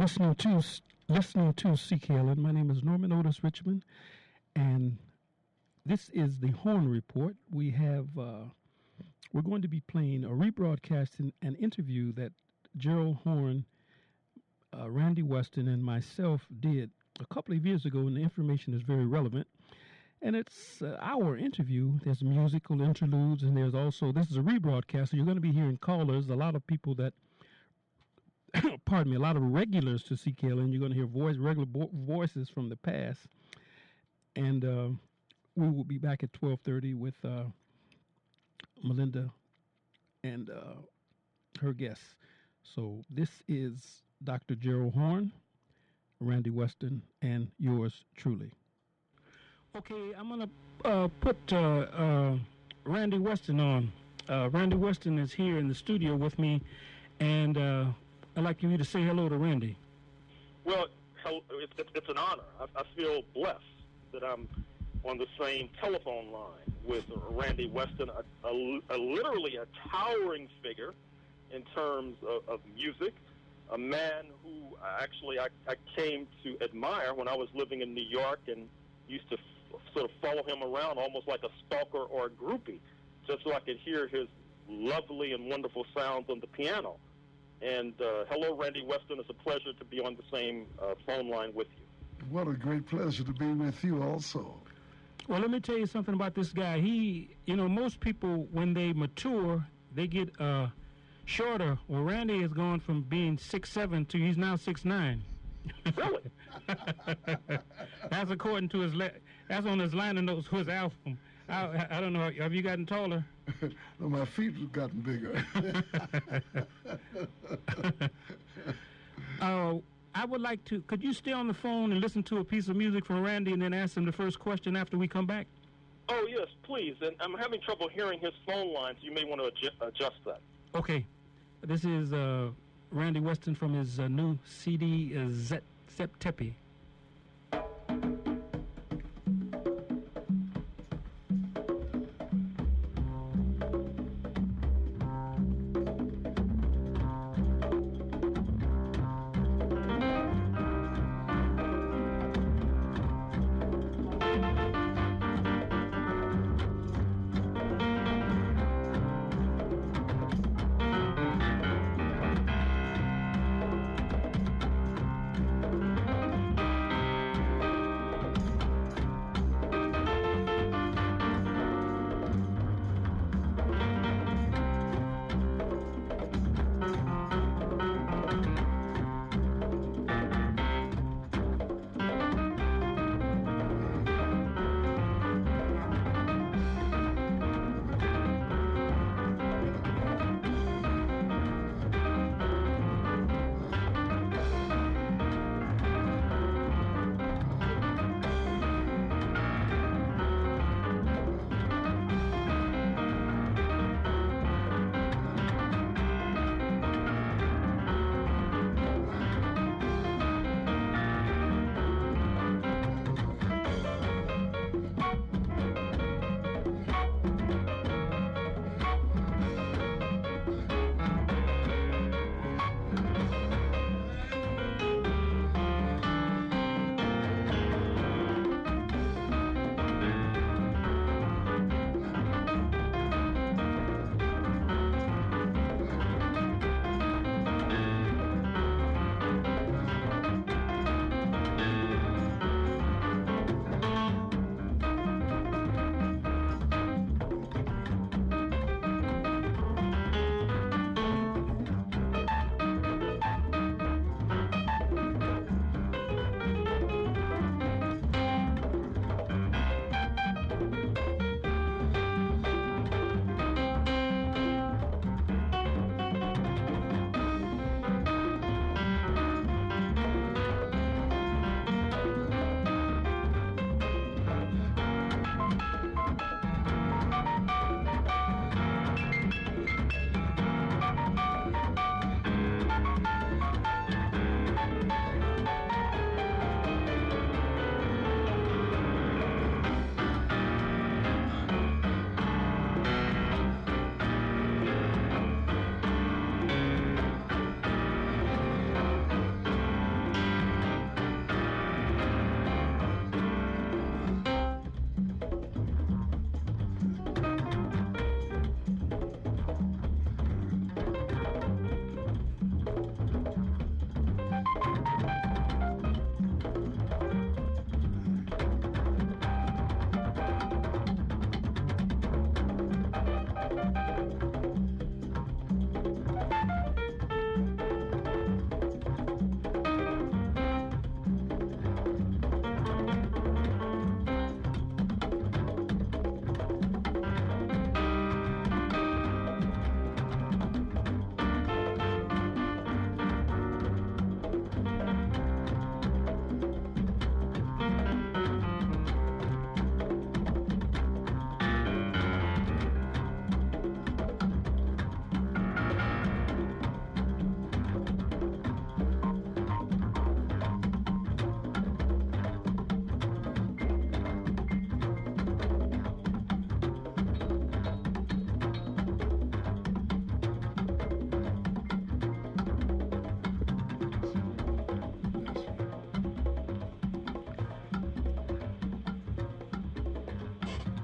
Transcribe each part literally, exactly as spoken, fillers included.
listening to listening to C K L N. My name is Norman Otis Richmond, and this is the Horn Report. We have uh, we're going to be playing a rebroadcast in an interview that Gerald Horne, uh, Randy Weston, and myself did a couple of years ago, and the information is very relevant. And it's uh, our interview. There's musical interludes, and there's also, this is a rebroadcast, so you're going to be hearing callers, a lot of people that, pardon me, a lot of regulars to C K L N. You're going to hear voice, regular bo- voices from the past. And uh, we will be back at twelve thirty with uh, Melinda and uh, her guests. So this is Doctor Gerald Horne, Randy Weston, and yours truly. Okay, I'm going to uh, put uh, uh, Randy Weston on. Uh, Randy Weston is here in the studio with me, and uh, I'd like you to say hello to Randy. Well, it's, it's an honor. I, I feel blessed that I'm on the same telephone line with Randy Weston, a, a, a literally a towering figure in terms of, of music, a man who actually I, I came to admire when I was living in New York and used to sort of follow him around almost like a stalker or a groupie, just so I could hear his lovely and wonderful sounds on the piano. And uh, hello, Randy Weston. It's a pleasure to be on the same uh, phone line with you. What a great pleasure to be with you also. Well, let me tell you something about this guy. He, you know, most people, when they mature, they get uh, shorter. Well, Randy has gone from being six seven to he's now six nine. Really? That's according to his, le- that's on his liner notes for his album. I, I don't know, have you gotten taller? No, my feet have gotten bigger. uh, I would like to, could you stay on the phone and listen to a piece of music from Randy and then ask him the first question after we come back? Oh, yes, please. And I'm having trouble hearing his phone line, so you may want to adjust, adjust that. Okay. This is uh, Randy Weston from his uh, new C D, uh, Zet Septepi.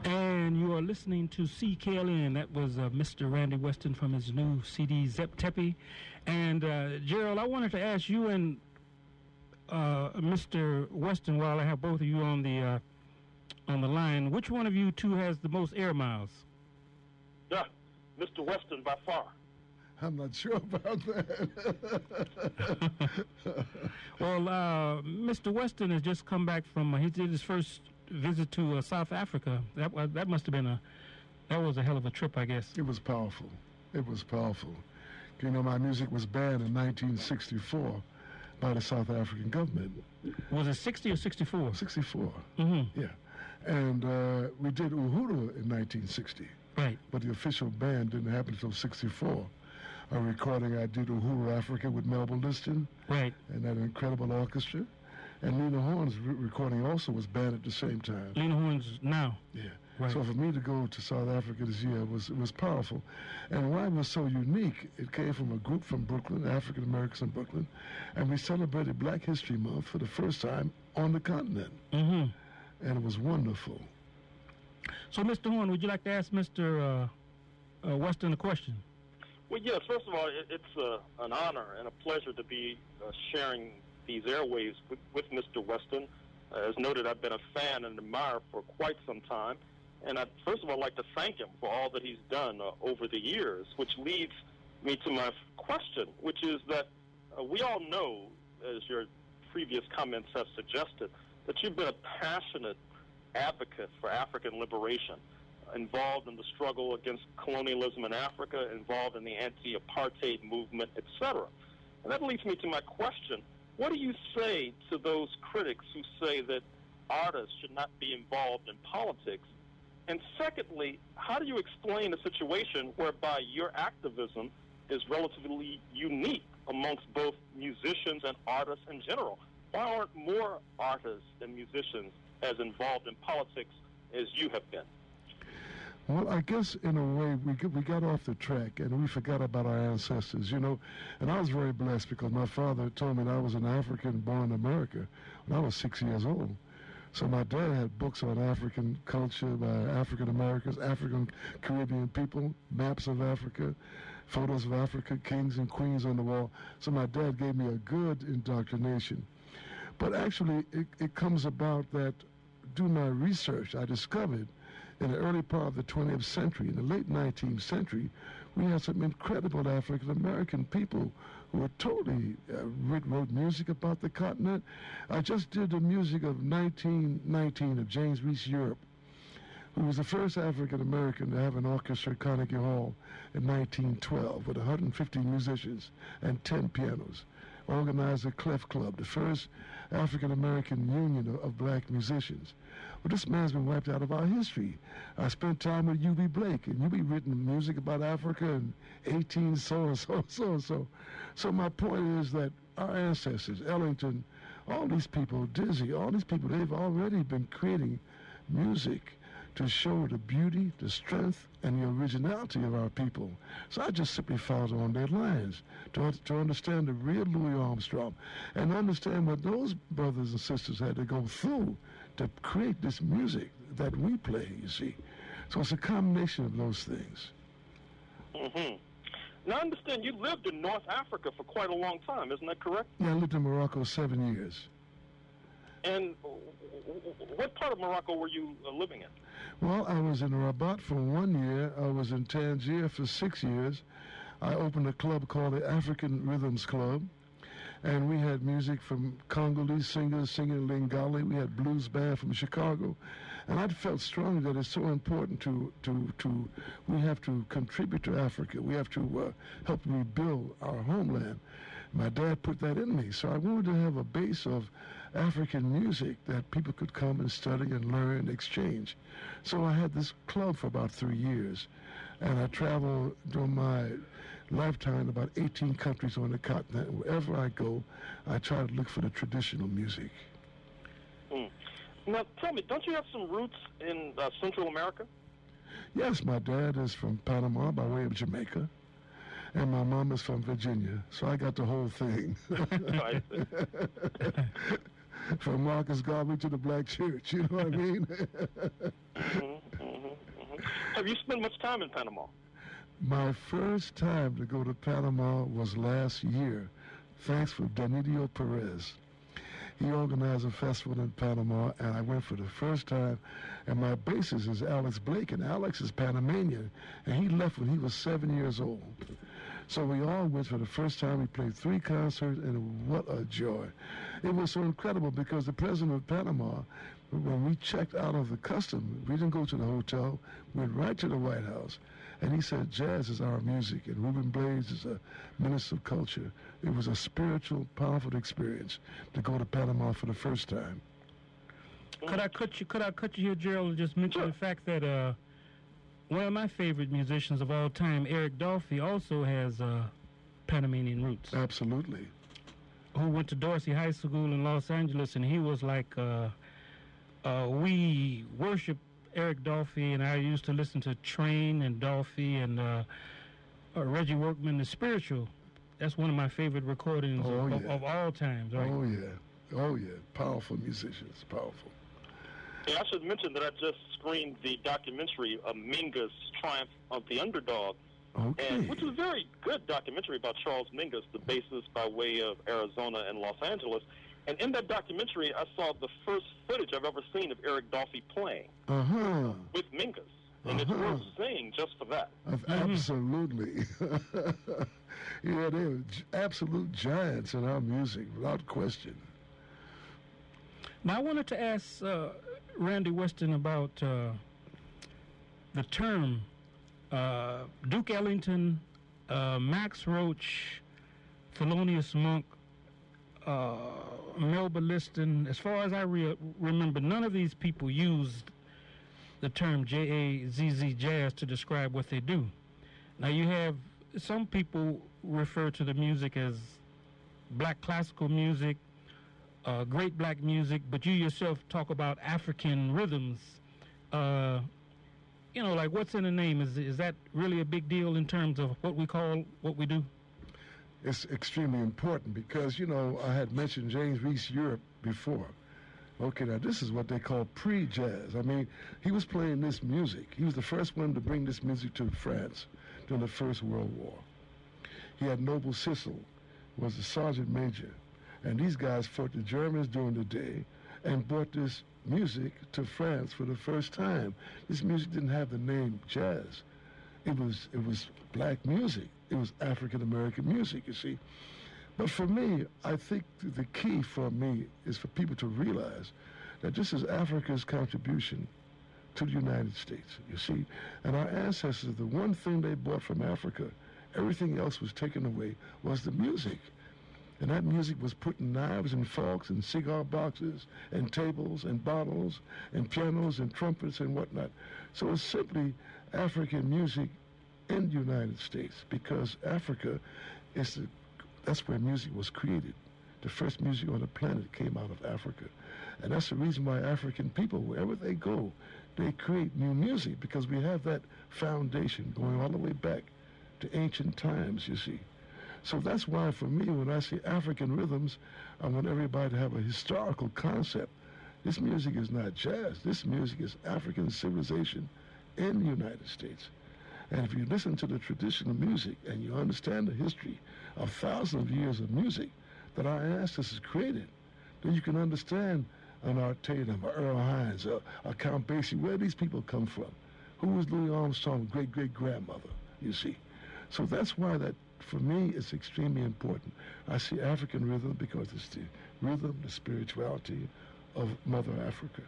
And you are listening to C K L N. That was uh, Mister Randy Weston from his new C D, Zep Tepe. And uh, Gerald, I wanted to ask you and uh, Mister Weston, while I have both of you on the uh, on the line, which one of you two has the most air miles? Yeah, Mister Weston by far. I'm not sure about that. Well, uh, Mister Weston has just come back from, uh, he did his first visit to uh, South Africa. That was, that must have been a, that was a hell of a trip, I guess. It was powerful. It was powerful. You know, my music was banned in nineteen sixty-four by the South African government. Was it sixty or sixty-four? sixty-four. Mm-hmm. Yeah. And uh, we did Uhuru in nineteen sixty. Right. But the official ban didn't happen until sixty-four. A recording I did Uhuru Africa with Melba Liston. Right. And that incredible orchestra. And Lena Horne's re- recording also was banned at the same time. Lena Horne's now. Yeah. Right. So for me to go to South Africa this year was it was powerful. And why it was so unique, it came from a group from Brooklyn, African Americans in Brooklyn, and we celebrated Black History Month for the first time on the continent. Mm-hmm. And it was wonderful. So, Mister Horne, would you like to ask Mister Uh, uh, Weston a question? Well, yes, first of all, it, it's uh, an honor and a pleasure to be uh, sharing these airwaves with, with Mister Weston. Uh, as noted, I've been a fan and admirer for quite some time. And I'd first of all like to thank him for all that he's done uh, over the years, which leads me to my question, which is that uh, we all know, as your previous comments have suggested, that you've been a passionate advocate for African liberation, involved in the struggle against colonialism in Africa, involved in the anti-apartheid movement, et cetera. And that leads me to my question. What do you say to those critics who say that artists should not be involved in politics? And secondly, how do you explain a situation whereby your activism is relatively unique amongst both musicians and artists in general? Why aren't more artists and musicians as involved in politics as you have been? Well, I guess in a way we got, we got off the track and we forgot about our ancestors, you know. And I was very blessed because my father told me that I was an African born in America when I was six years old. So my dad had books on African culture by African Americans, African Caribbean people, maps of Africa, photos of Africa, kings and queens on the wall. So my dad gave me a good indoctrination. But actually, it, it comes about that doing my research, I discovered in the early part of the twentieth century, in the late nineteenth century, we had some incredible African American people who were totally uh, wrote music about the continent. I just did the music of nineteen nineteen of James Reese Europe, who was the first African American to have an orchestra at Carnegie Hall in nineteen twelve with one hundred fifty musicians and ten pianos. Organized the Clef Club, the first African American union of, of black musicians. Well, this man's been wiped out of our history. I spent time with U B Blake, and U B written music about Africa in eighteen so and so, so and so. So my point is that our ancestors, Ellington, all these people, Dizzy, all these people, they've already been creating music to show the beauty, the strength, and the originality of our people. So I just simply followed on their lines to, to understand the real Louis Armstrong and understand what those brothers and sisters had to go through to create this music that we play, you see. So it's a combination of those things. Mm-hmm. Now, I understand you lived in North Africa for quite a long time, isn't that correct? Yeah, I lived in Morocco seven years. And what part of Morocco were you uh, living in? Well, I was in Rabat for one year. I was in Tangier for six years. I opened a club called the African Rhythms Club, and we had music from Congolese singers singing Lingala. We had blues band from Chicago, and I felt strongly that it's so important to to to we have to contribute to Africa. We have to uh, help rebuild our homeland. My dad put that in me, so I wanted to have a base of African music that people could come and study and learn and exchange. So I had this club for about three years, and I traveled during my lifetime to about eighteen countries on the continent. Wherever I go, I try to look for the traditional music. Mm. Now, tell me, don't you have some roots in uh, Central America? Yes, my dad is from Panama by way of Jamaica, and my mom is from Virginia, so I got the whole thing. I see. From Marcus Garvey to the Black Church, you know what I mean? mm-hmm, mm-hmm. Have you spent much time in Panama? My first time to go to Panama was last year, thanks for Danidio Perez. He organized a festival in Panama, and I went for the first time. And my bassist is Alex Blake, and Alex is Panamanian, and he left when he was seven years old. So we all went for the first time. We played three concerts, and what a joy. It was so incredible because the president of Panama, when we checked out of the custom, we didn't go to the hotel, we went right to the White House. And he said, jazz is our music, and Ruben Blades is a minister of culture. It was a spiritual, powerful experience to go to Panama for the first time. Could I cut you, could I cut you here, Gerald, and just mention Sure. the fact that uh, one of my favorite musicians of all time, Eric Dolphy, also has uh, Panamanian roots. Absolutely. Who went to Dorsey High School in Los Angeles, and he was like, uh, uh, we worship Eric Dolphy, and I used to listen to Train and Dolphy and uh, uh, Reggie Workman, The Spiritual. That's one of my favorite recordings Oh, of, yeah. of, of all times, right? Oh, yeah. Oh, yeah. Powerful musicians. Powerful. Yeah, I should mention that I just screened the documentary of Mingus' Triumph of the Underdog, Okay. and which is a very good documentary about Charles Mingus, the bassist by way of Arizona and Los Angeles. And in that documentary, I saw the first footage I've ever seen of Eric Dolphy playing Uh-huh. with Mingus. And it's Uh-huh. worth seeing just for that. Absolutely. Yeah, they were gi- absolute giants in our music, without question. Now, I wanted to ask uh, Randy Weston about uh, the term uh, Duke Ellington, uh, Max Roach, Thelonious Monk, uh, Melba Liston. As far as I re- remember, none of these people used the term J A Z Z jazz to describe what they do. Now, you have some people refer to the music as black classical music, uh, great black music, but you yourself talk about African rhythms. Uh, you know, like what's in the name? Is is that really a big deal in terms of what we call what we do? It's extremely important because, you know, I had mentioned James Reese Europe before. Okay, now this is what they call pre-jazz. I mean, he was playing this music. He was the first one to bring this music to France during the First World War. He had Noble Sissel, was a sergeant major, and these guys fought the Germans during the day and brought this music to France for the first time. This music didn't have the name jazz. It was it was black music. It was African American music, you see. But for me, I think th- the key for me is for people to realize that this is Africa's contribution to the United States, you see. And our ancestors, the one thing they brought from Africa, everything else was taken away, was the music. And that music was put in knives and forks and cigar boxes and tables and bottles and pianos and trumpets and whatnot. So it's simply African music in the United States because Africa is the, that's where music was created. The first music on the planet came out of Africa. And that's the reason why African people, wherever they go, they create new music because we have that foundation going all the way back to ancient times, you see. So that's why for me, when I say African rhythms, I want everybody to have a historical concept. This music is not jazz. This music is African civilization in the United States. And if you listen to the traditional music and you understand the history of thousands of years of music that our ancestors created, then you can understand an Art Tatum, or Earl Hines, or, or Count Basie, where these people come from. Who was Louis Armstrong's great-great-grandmother, you see? So that's why that, for me, it's extremely important. I see African rhythm because it's the rhythm, the spirituality of Mother Africa.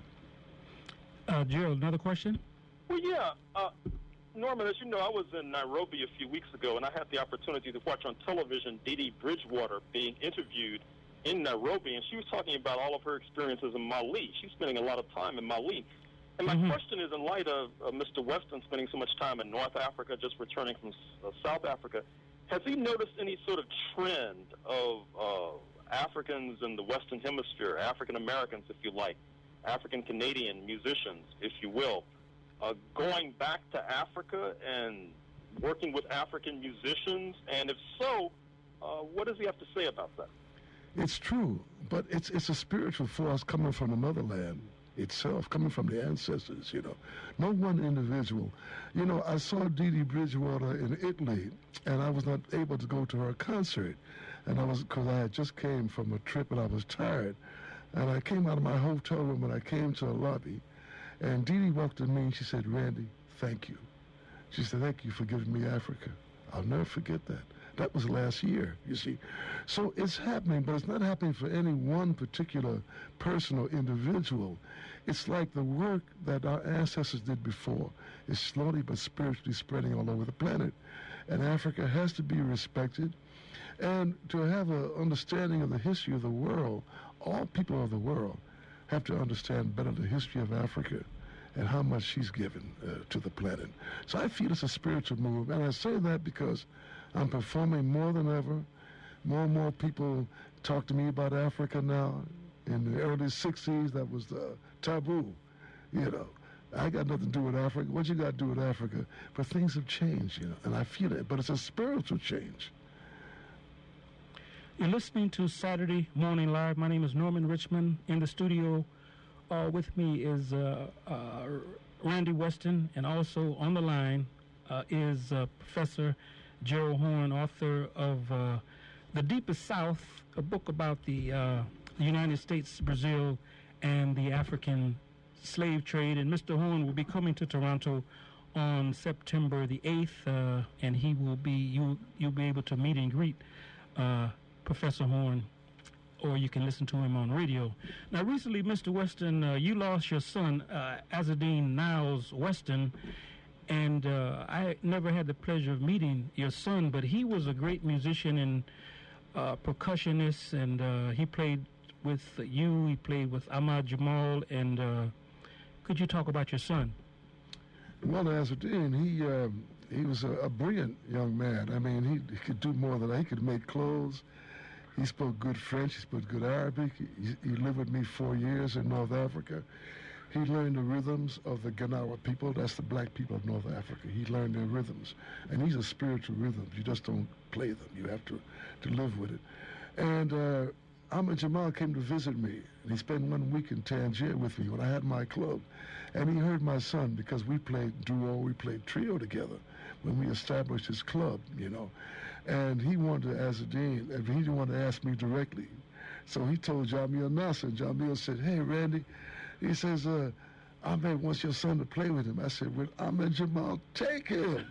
Uh, Gerald, another question? Well, yeah. Uh, Norman, as you know, I was in Nairobi a few weeks ago, and I had the opportunity to watch on television Dee Dee Bridgewater being interviewed in Nairobi, and she was talking about all of her experiences in Mali. She's spending a lot of time in Mali. And my Mhm. question is, in light of uh, Mister Weston spending so much time in North Africa, just returning from uh, South Africa, has he noticed any sort of trend of uh, Africans in the Western Hemisphere, African Americans, if you like, African Canadian musicians, if you will, uh, going back to Africa and working with African musicians? And if so, uh, what does he have to say about that? It's true, but it's it's a spiritual force coming from the motherland. itself, coming from the ancestors, you know. No one individual. You know, I saw Dee Dee Bridgewater in Italy, and I was not able to go to her concert. And I was, because I had just came from a trip and I was tired. And I came out of my hotel room and I came to a lobby. And Dee Dee walked to me and she said, Randy, thank you. She said, thank you for giving me Africa. I'll never forget that. That was last year, you see. So it's happening, but it's not happening for any one particular person or individual. It's like the work that our ancestors did before is slowly but spiritually spreading all over the planet. And Africa has to be respected. And to have an understanding of the history of the world, all people of the world have to understand better the history of Africa and how much she's given uh, to the planet. So I feel it's a spiritual move. And I say that because I'm performing more than ever. More and more people talk to me about Africa now. In the early sixties, that was uh, taboo. You know, I got nothing to do with Africa. What you got to do with Africa? But things have changed, you know, and I feel it. But it's a spiritual change. You're listening to Saturday Morning Live. My name is Norman Richmond. In the studio uh, with me is uh, uh, Randy Weston, and also on the line uh, is uh, Professor Gerald Horne, author of uh, The Deepest South, a book about the, uh, the United States, Brazil, and the African slave trade. And Mister Horne will be coming to Toronto on September the eighth, uh, and he will be you you'll be able to meet and greet uh, Professor Horne, or you can listen to him on radio. Now, recently, Mister Weston, uh, you lost your son, uh, Azzedine Niles Weston, and uh, I never had the pleasure of meeting your son, but he was a great musician and uh, percussionist, and uh, he played with you, he played with Ahmad Jamal, and uh, could you talk about your son? Well, Azzedine, he uh, he was a, a brilliant young man. I mean, he, he could do more than that. He could make clothes. He spoke good French. He spoke good Arabic. He, he lived with me four years in North Africa. He learned the rhythms of the Ganawa people. That's the black people of North Africa. He learned their rhythms. And these are spiritual rhythms. You just don't play them. You have to, to live with it. And uh, Ahmad Jamal came to visit me. And he spent one week in Tangier with me when I had my club. And he heard my son because we played duo, we played trio together when we established his club, you know. And he wanted to, Azzedine, and he didn't want to ask me directly. So he told Jamil Nasser. Jamil said, hey, Randy, he says, uh, Ahmed wants your son to play with him. I said, with Ahmed Jamal, take him.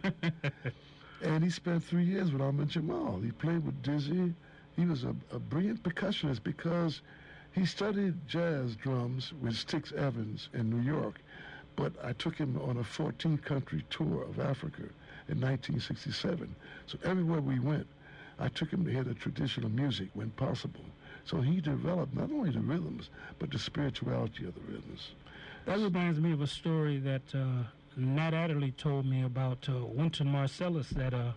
And he spent three years with Ahmed Jamal. He played with Dizzy. He was a, a brilliant percussionist because he studied jazz drums with Stix Evans in New York. But I took him on a fourteen-country tour of Africa in nineteen sixty-seven. So everywhere we went, I took him to hear the traditional music when possible. So he developed not only the rhythms, but the spirituality of the rhythms. That reminds me of a story that uh, Nat Adderley told me about uh, Wynton Marsalis, that uh,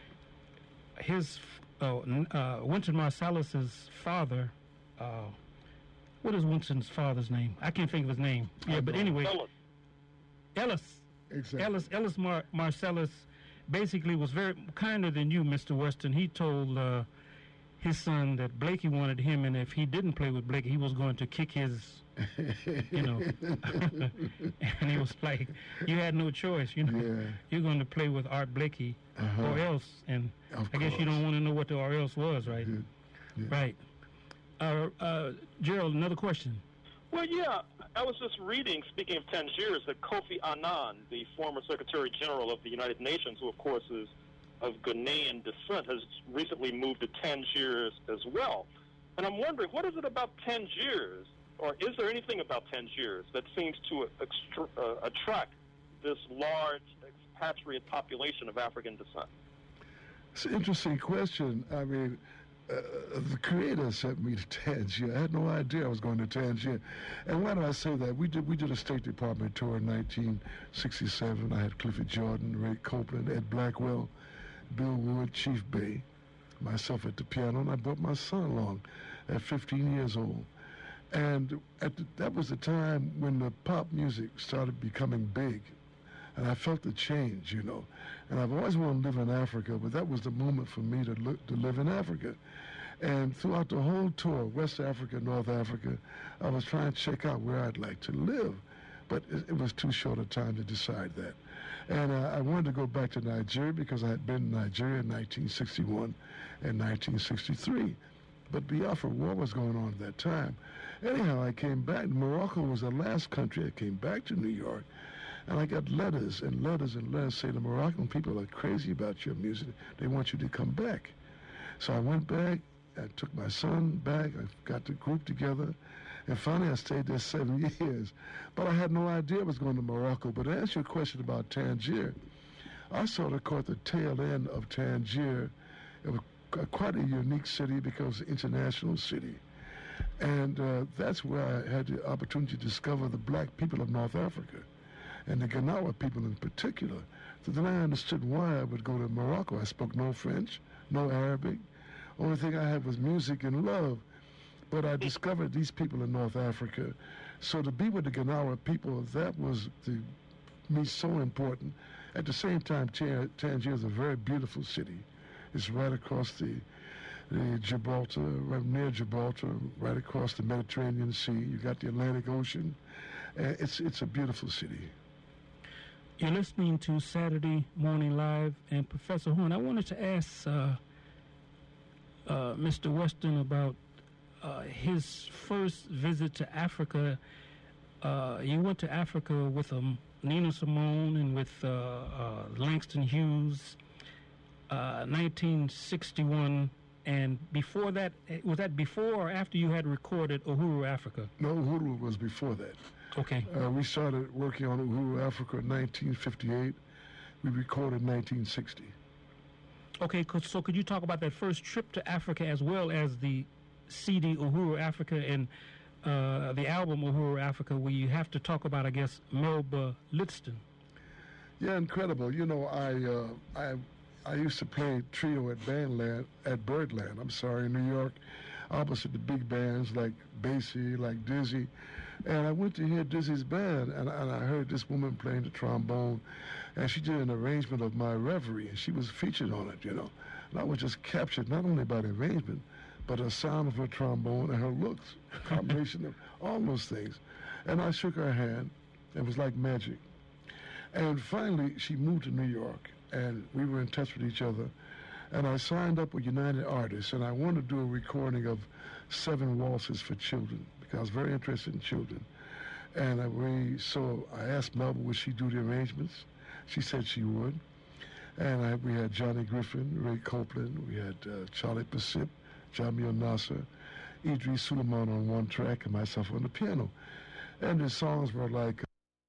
his, uh, uh, Wynton Marsalis's father, uh, what is Wynton's father's name? I can't think of his name. Yeah, but anyway. Ellis. Ellis. Exactly. Ellis, Ellis Mar- Marsalis basically was very kinder than you, Mister Weston. He told uh, his son that Blakey wanted him, and if he didn't play with Blakey, he was going to kick his, you know. And he was like, you had no choice, you know. Yeah. You're going to play with Art Blakey Uh-huh. or else. And Of I guess you course. don't want to know what the or else was, right? Yeah. Yeah. Right. Uh, uh, Gerald, another question. Well, yeah, I was just reading, speaking of Tangiers, that Kofi Annan, the former Secretary General of the United Nations, who of course is of Ghanaian descent, has recently moved to Tangiers as well. And I'm wondering, what is it about Tangiers, or is there anything about Tangiers that seems to extra- uh, attract this large expatriate population of African descent? It's an interesting question. I mean, uh, the creator sent me to Tangier. I had no idea I was going to Tangier. And why do I say that? We did we did a State Department tour in nineteen sixty-seven. I had Clifford Jordan, Ray Copeland, Ed Blackwell, Bill Wood, Chief Bay, myself at the piano, and I brought my son along at fifteen years old. And at the, that was the time when the pop music started becoming big. And I felt the change, you know. And I've always wanted to live in Africa, but that was the moment for me to, look, to live in Africa. And throughout the whole tour, West Africa, North Africa, I was trying to check out where I'd like to live. But it, it was too short a time to decide that. And uh, I wanted to go back to Nigeria because I had been in Nigeria in nineteen sixty-one and nineteen sixty-three. But Biafra War was going on at that time. Anyhow, I came back. Morocco was the last country I came back to New York. And I got letters and letters and letters saying the Moroccan people are crazy about your music. They want you to come back. So I went back. I took my son back. I got the group together. And finally, I stayed there seven years. But I had no idea I was going to Morocco. But to answer your question about Tangier, I sort of caught the tail end of Tangier. It was quite a unique city because it's an international city. And uh, that's where I had the opportunity to discover the black people of North Africa, and the Ganawa people in particular. So then I understood why I would go to Morocco. I spoke no French, no Arabic. Only thing I had was music and love. But I discovered these people in North Africa. So to be with the Ganawa people, that was to me so important. At the same time, Tangier is a very beautiful city. It's right across the, the Gibraltar, right near Gibraltar, right across the Mediterranean Sea. You got the Atlantic Ocean. Uh, it's it's a beautiful city. You're listening to Saturday Morning Live, and Professor Horn, I wanted to ask uh, uh, Mister Weston about uh, his first visit to Africa. Uh, you went to Africa with um, Nina Simone and with uh, uh, Langston Hughes. Uh, nineteen sixty-one, and before that, was that before or after you had recorded Uhuru Africa? No, Uhuru was before that. Okay. Uh, we started working on Uhuru Africa in nineteen fifty-eight. We recorded nineteen sixty. Okay, so could you talk about that first trip to Africa as well as the C D Uhuru Africa and uh, the album Uhuru Africa, where you have to talk about, I guess, Melba Liston? Yeah, incredible. You know, I uh, I I used to play trio at Bandland, at Birdland, I'm sorry, in New York, opposite the big bands like Basie, like Dizzy. And I went to hear Dizzy's band, and, and I heard this woman playing the trombone, and she did an arrangement of My Reverie, and she was featured on it, you know. And I was just captured not only by the arrangement, but the sound of her trombone and her looks, a combination of all those things. And I shook her hand. It was like magic. And finally, she moved to New York, and we were in touch with each other. And I signed up with United Artists, and I wanted to do a recording of seven waltzes for children, because I was very interested in children. And I, we, so I asked Melba, would she do the arrangements? She said she would. And I, we had Johnny Griffin, Ray Copeland, we had uh, Charlie Persip, Jamil Nasser, Idris Suleiman on one track, and myself on the piano. And the songs were like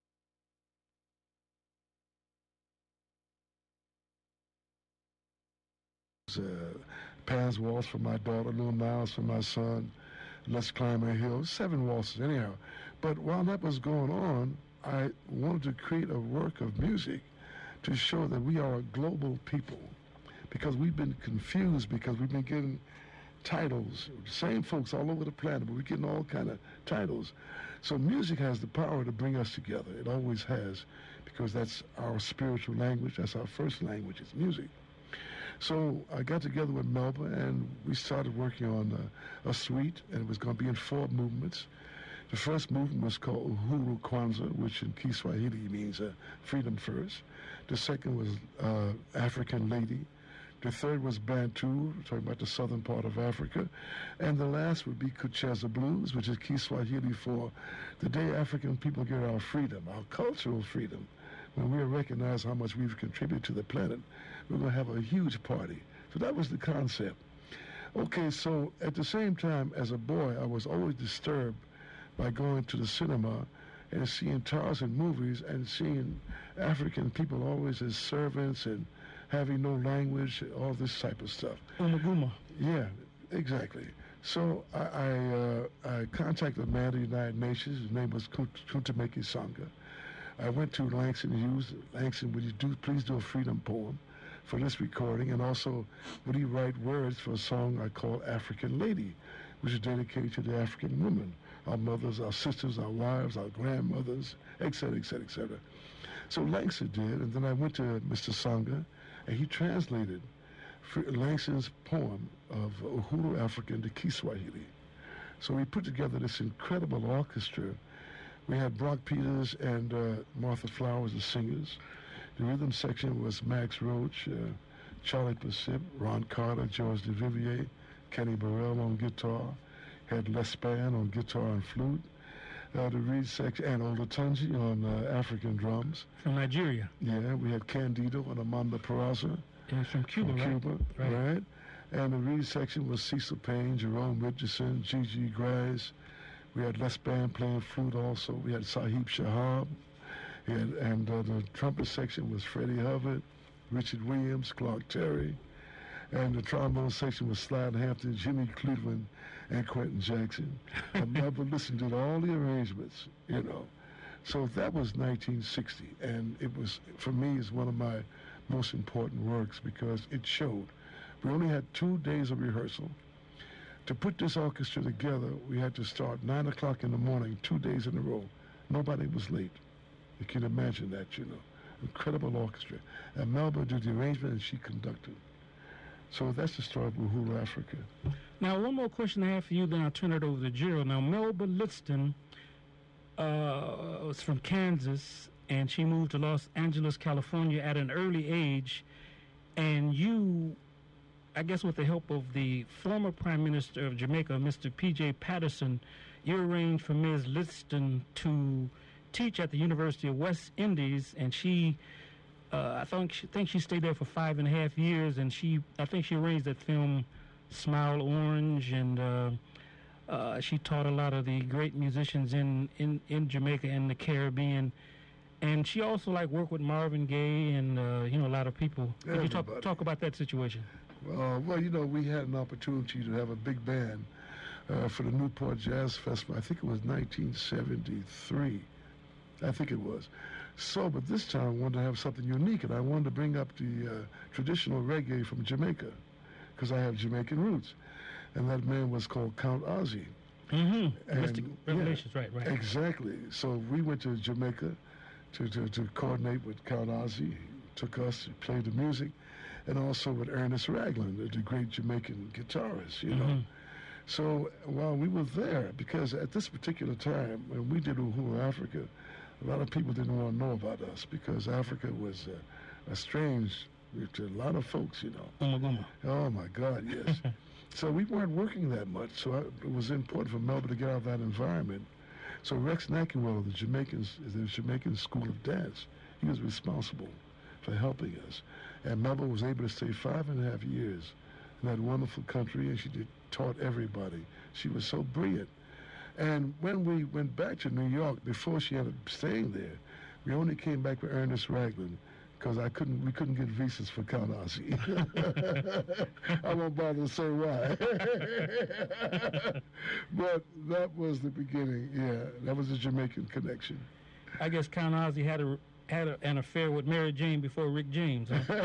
uh, Pan's Waltz for my daughter, Little Miles for my son, Let's Climb a Hill, seven waltzes anyhow. But while that was going on, I wanted to create a work of music to show that we are a global people, because we've been confused, because we've been getting titles, same folks all over the planet, but we're getting all kind of titles. So music has the power to bring us together. It always has, because that's our spiritual language. That's our first language, is music. So I got together with Melba, and we started working on a, a suite, and it was going to be in four movements. The first movement was called Uhuru Kwanzaa, which in Kiswahili means uh, freedom first. The second was uh, African Lady. The third was Bantu, talking about the southern part of Africa. And the last would be Kucheza Blues, which is Kiswahili for the day African people get our freedom, our cultural freedom. When we recognize how much we've contributed to the planet, we're going to have a huge party. So that was the concept. Okay, so at the same time, as a boy, I was always disturbed by going to the cinema and seeing Tarzan movies and seeing African people always as servants and having no language, all this type of stuff. Umaguma. Yeah, exactly. So I I, uh, I contacted a man of the United Nations. His name was Kuntameki Sanga. I went to Langston Hughes. Langston, would you do, please do a freedom poem for this recording? And also, would he write words for a song I call African Lady, which is dedicated to the African woman, our mothers, our sisters, our wives, our grandmothers, et cetera, et cetera, et cetera. So Langston did, and then I went to Mister Sanga, and he translated Langston's poem of Uhuru African to Kiswahili. So we put together this incredible orchestra. We had Brock Peters and uh, Martha Flowers as singers. The rhythm section was Max Roach, uh, Charlie Persip, Ron Carter, George DeVivier, Kenny Burrell on guitar, had Les Spann on guitar and flute. Uh, the reed section, and Olatunji on uh, African drums. From Nigeria. Yeah, we had Candido on Amanda Peraza. And from Cuba, from right? Cuba, right? right. And the reed section was Cecil Payne, Jerome Richardson, Gigi Grice. We had Les Spann playing flute also. We had Sahib Shahab. Had, and uh, the trumpet section was Freddie Hubbard, Richard Williams, Clark Terry. And the trombone section was Slide Hampton, Jimmy Cleveland, and Quentin Jackson. And Melba listened to all the arrangements, you know. So that was nineteen sixty, and it was, for me, is one of my most important works because it showed. We only had two days of rehearsal. To put this orchestra together, we had to start nine o'clock in the morning, two days in a row. Nobody was late. You can imagine that, you know. Incredible orchestra. And Melba did the arrangement and she conducted. So that's the story of Uhuru Africa. Now, one more question I have for you, then I'll turn it over to Gerald. Now, Melba Liston uh, was from Kansas, and she moved to Los Angeles, California at an early age. And you, I guess with the help of the former Prime Minister of Jamaica, Mister P J Patterson, you arranged for Miz Liston to teach at the University of West Indies, and she... Uh, I think she, think she stayed there for five and a half years, and she I think she arranged that film Smile Orange, and uh, uh, she taught a lot of the great musicians in, in, in Jamaica and the Caribbean. And she also like worked with Marvin Gaye and uh, you know a lot of people. Could Everybody. you talk talk about that situation? Uh, well, you know, we had an opportunity to have a big band uh, for the Newport Jazz Festival. I think it was nineteen seventy-three. I think it was. So, but this time I wanted to have something unique, and I wanted to bring up the uh, traditional reggae from Jamaica, because I have Jamaican roots. And that man was called Count Ozzy. Mm-hmm. Mystic Revelations, yeah, right, right. Exactly. So we went to Jamaica to, to, to coordinate with Count Ozzy. He took us to play the music, and also with Ernest Ragland, the, the great Jamaican guitarist, you know. Mm-hmm. So while we were there, because at this particular time, when we did Uhuru Africa, a lot of people didn't want to know about us because Africa was uh, a strange to a lot of folks, you know. Uma Guma. Oh, my God, yes. So we weren't working that much, so I, it was important for Melba to get out of that environment. So Rex Nackewell, the Jamaicans, the Jamaican School of Dance, he was responsible for helping us. And Melba was able to stay five and a half years in that wonderful country, and she did, taught everybody. She was so brilliant. And when we went back to New York, before she ended up staying there, we only came back with Ernest Ragland because I couldn't, we couldn't get visas for Count Ozzy. I won't bother to say why. But that was the beginning. Yeah, that was the Jamaican connection. I guess Count Ozzy had a had a, an affair with Mary Jane before Rick James. Huh?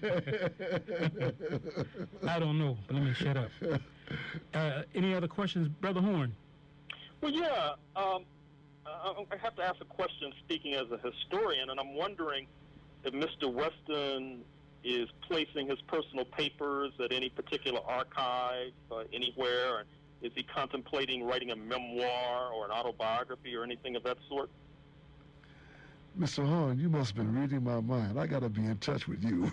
I don't know, but let me shut up. Uh, any other questions, Brother Horn? Well, yeah, um, I have to ask a question speaking as a historian, and I'm wondering if Mister Weston is placing his personal papers at any particular archive uh, anywhere, and is he contemplating writing a memoir or an autobiography or anything of that sort? Mister Horn, you must have been reading my mind. I got to be in touch with you.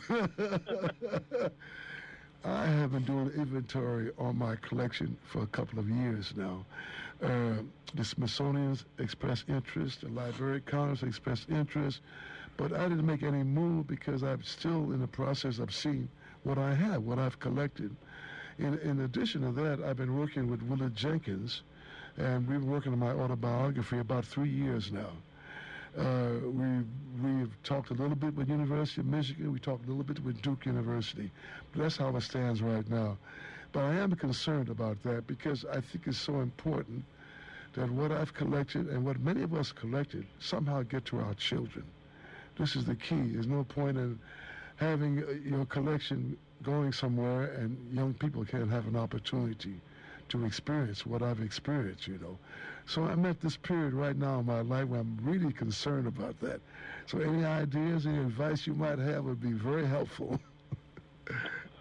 I have been doing inventory on my collection for a couple of years now. Uh, the Smithsonian's expressed interest, the Library of Congress expressed interest, but I didn't make any move because I'm still in the process of seeing what I have, what I've collected. In, in addition to that, I've been working with Willard Jenkins, and we've been working on my autobiography about three years now. Uh, we, we've talked a little bit with University of Michigan. We talked a little bit with Duke University. But that's how it stands right now. But I am concerned about that because I think it's so important that what I've collected and what many of us collected somehow get to our children. This is the key. There's no point in having your collection going somewhere and young people can't have an opportunity to experience what I've experienced, you know. So I'm at this period right now in my life where I'm really concerned about that. So any ideas, any advice you might have would be very helpful.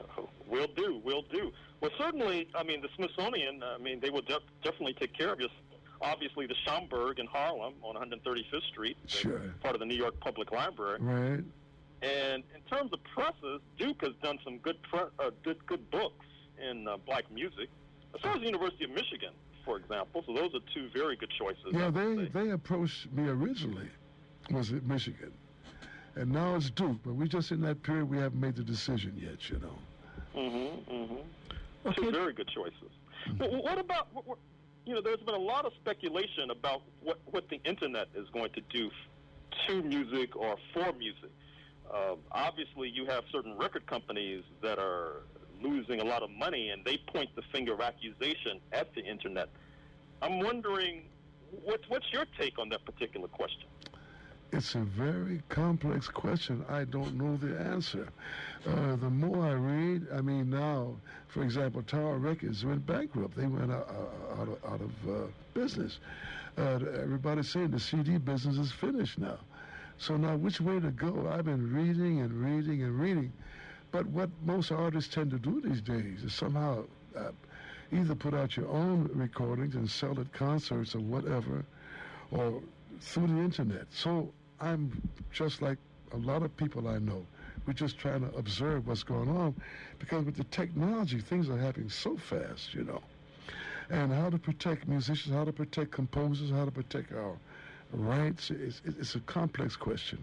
Will do, will do. Well, certainly, I mean, the Smithsonian, I mean, they will def- definitely take care of you. Obviously, the Schomburg in Harlem on one hundred thirty-fifth Street, Sure. part of the New York Public Library. Right. And in terms of presses, Duke has done some good pre- uh, good, good books in uh, black music, as well as the University of Michigan, for example. So those are two very good choices. Yeah, they, they approached me originally, was it Michigan. And now it's Duke, but we just in that period, we haven't made the decision yet, you know. Mm-hmm, mm-hmm. Okay. Two very good choices. Mm-hmm. Well, what about, what, what, you know, there's been a lot of speculation about what, what the Internet is going to do to music or for music. Uh, obviously, you have certain record companies that are losing a lot of money, and they point the finger of accusation at the Internet. I'm wondering, what, what's your take on that particular question? It's a very complex question. I don't know the answer. Uh, the more I read, I mean, now, for example, Tower Records went bankrupt. They went out, out of, out of uh, business. Uh, everybody's saying the C D business is finished now. So now, which way to go? I've been reading and reading and reading. But what most artists tend to do these days is somehow uh, either put out your own recordings and sell at concerts or whatever, or through the Internet. So I'm just like a lot of people I know. We're just trying to observe what's going on, because with the technology, things are happening so fast, you know. And how to protect musicians, how to protect composers, how to protect our rights, it's, it's a complex question.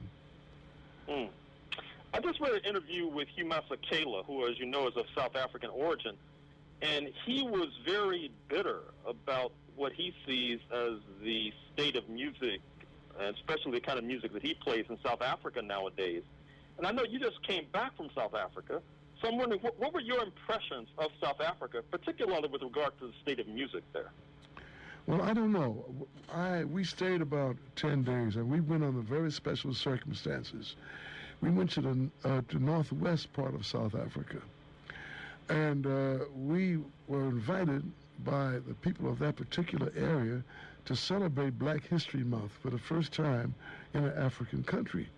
Mm. I just read an interview with Hugh Masekela, who, as you know, is of South African origin, and he was very bitter about what he sees as the state of music, and especially the kind of music that he plays in South Africa nowadays. And I know you just came back from South Africa, so I'm wondering, what, what were your impressions of South Africa, particularly with regard to the state of music there? Well, I don't know. I we stayed about ten days, and we went under very special circumstances. We went to the uh, to northwest part of South Africa, and uh, we were invited by the people of that particular area to celebrate Black History Month for the first time in an African country.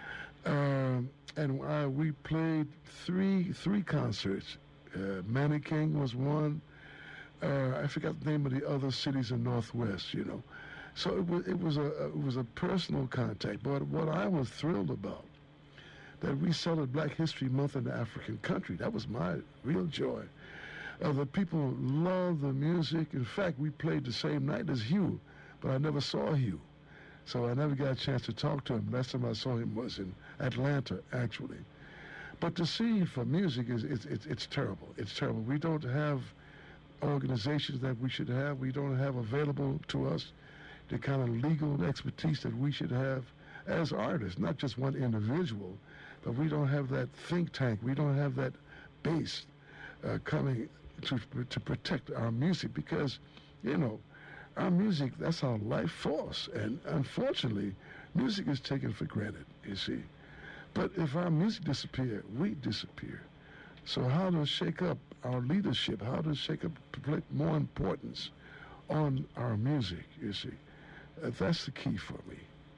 Um, and uh, we played three three concerts. Uh, Manny King was one. Uh, I forgot the name of the other cities in Northwest, you know. So it was it was a it was a personal contact. But what I was thrilled about, that we celebrated Black History Month in the African country. That was my real joy. Uh, the people loved the music. In fact, we played the same night as Hugh, but I never saw Hugh. So I never got a chance to talk to him. Last time I saw him was in Atlanta, actually. But the scene for music is it's it's, it's terrible. It's terrible. We don't have organizations that we should have. We don't have available to us the kind of legal expertise that we should have as artists, not just one individual, but we don't have that think tank. We don't have that base uh, coming to to protect our music, because, you know, our music, that's our life force. And unfortunately, music is taken for granted, you see. But if our music disappears, we disappear. So how to shake up our leadership, how to shake up, put more importance on our music, you see. Uh, that's the key for me.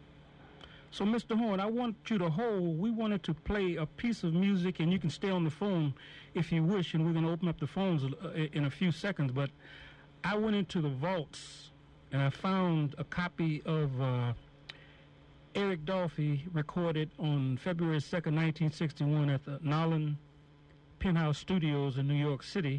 So, Mister Horn, I want you to hold. We wanted to play a piece of music, and you can stay on the phone if you wish, and we're going to open up the phones uh, in a few seconds. But I went into the vaults, and I found a copy of uh, Eric Dolphy, recorded on February second, nineteen sixty-one at the Nolan Penthouse Studios in New York City.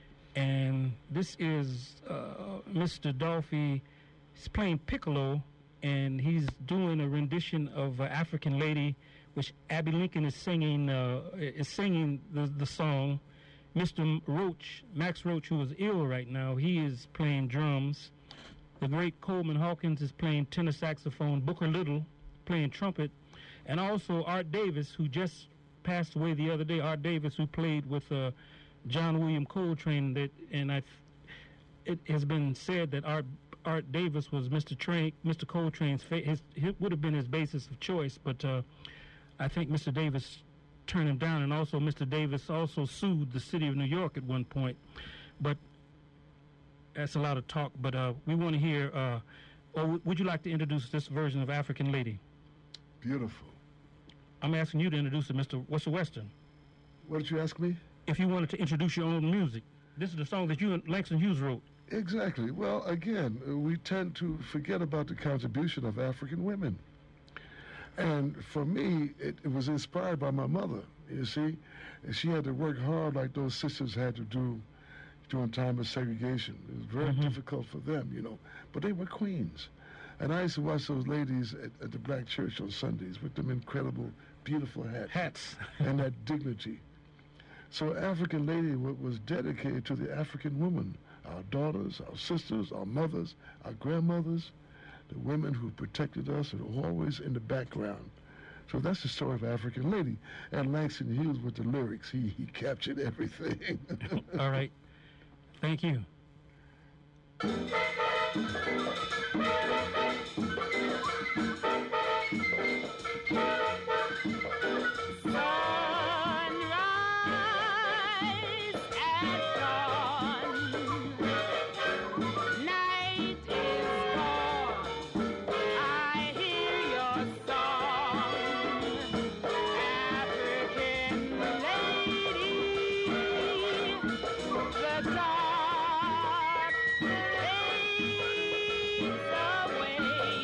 And this is uh, Mister Dolphy. He's playing piccolo, and he's doing a rendition of uh, African Lady, which Abby Lincoln is singing uh, is singing the, the song. Mister Roach, Max Roach, who is ill right now, he is playing drums. The great Coleman Hawkins is playing tenor saxophone. Booker Little playing trumpet. And also Art Davis, who just passed away the other day. Art Davis, who played with uh, John William Coltrane. That, and I, it has been said that Art Art Davis was Mister Train, Mister Coltrane's fa- his, his would have been his basis of choice, but uh, I think Mister Davis turned him down, and also Mister Davis also sued the city of New York at one point. But that's a lot of talk. But uh, we want to hear. Uh, or w- would you like to introduce this version of African Lady? Beautiful. I'm asking you to introduce it, Mister What's the Western? What did you ask me? if you wanted to introduce your own music. This is the song that you and Langston Hughes wrote. Exactly. Well, again, uh, we tend to forget about the contribution of African women. And for me, it, it was inspired by my mother, you see. And she had to work hard like those sisters had to do during time of segregation. It was very Mhm. difficult for them, you know. But they were queens. And I used to watch those ladies at, at the black church on Sundays with them incredible, beautiful hats. Hats. And that dignity. So African Lady wa- was dedicated to the African woman, our daughters, our sisters, our mothers, our grandmothers, the women who protected us and were always in the background. So that's the story of African Lady. And Langston Hughes with the lyrics, he, he captured everything. All right. Thank you. Sunrise at dawn, night is gone. I hear your song, African lady. The dark fades away.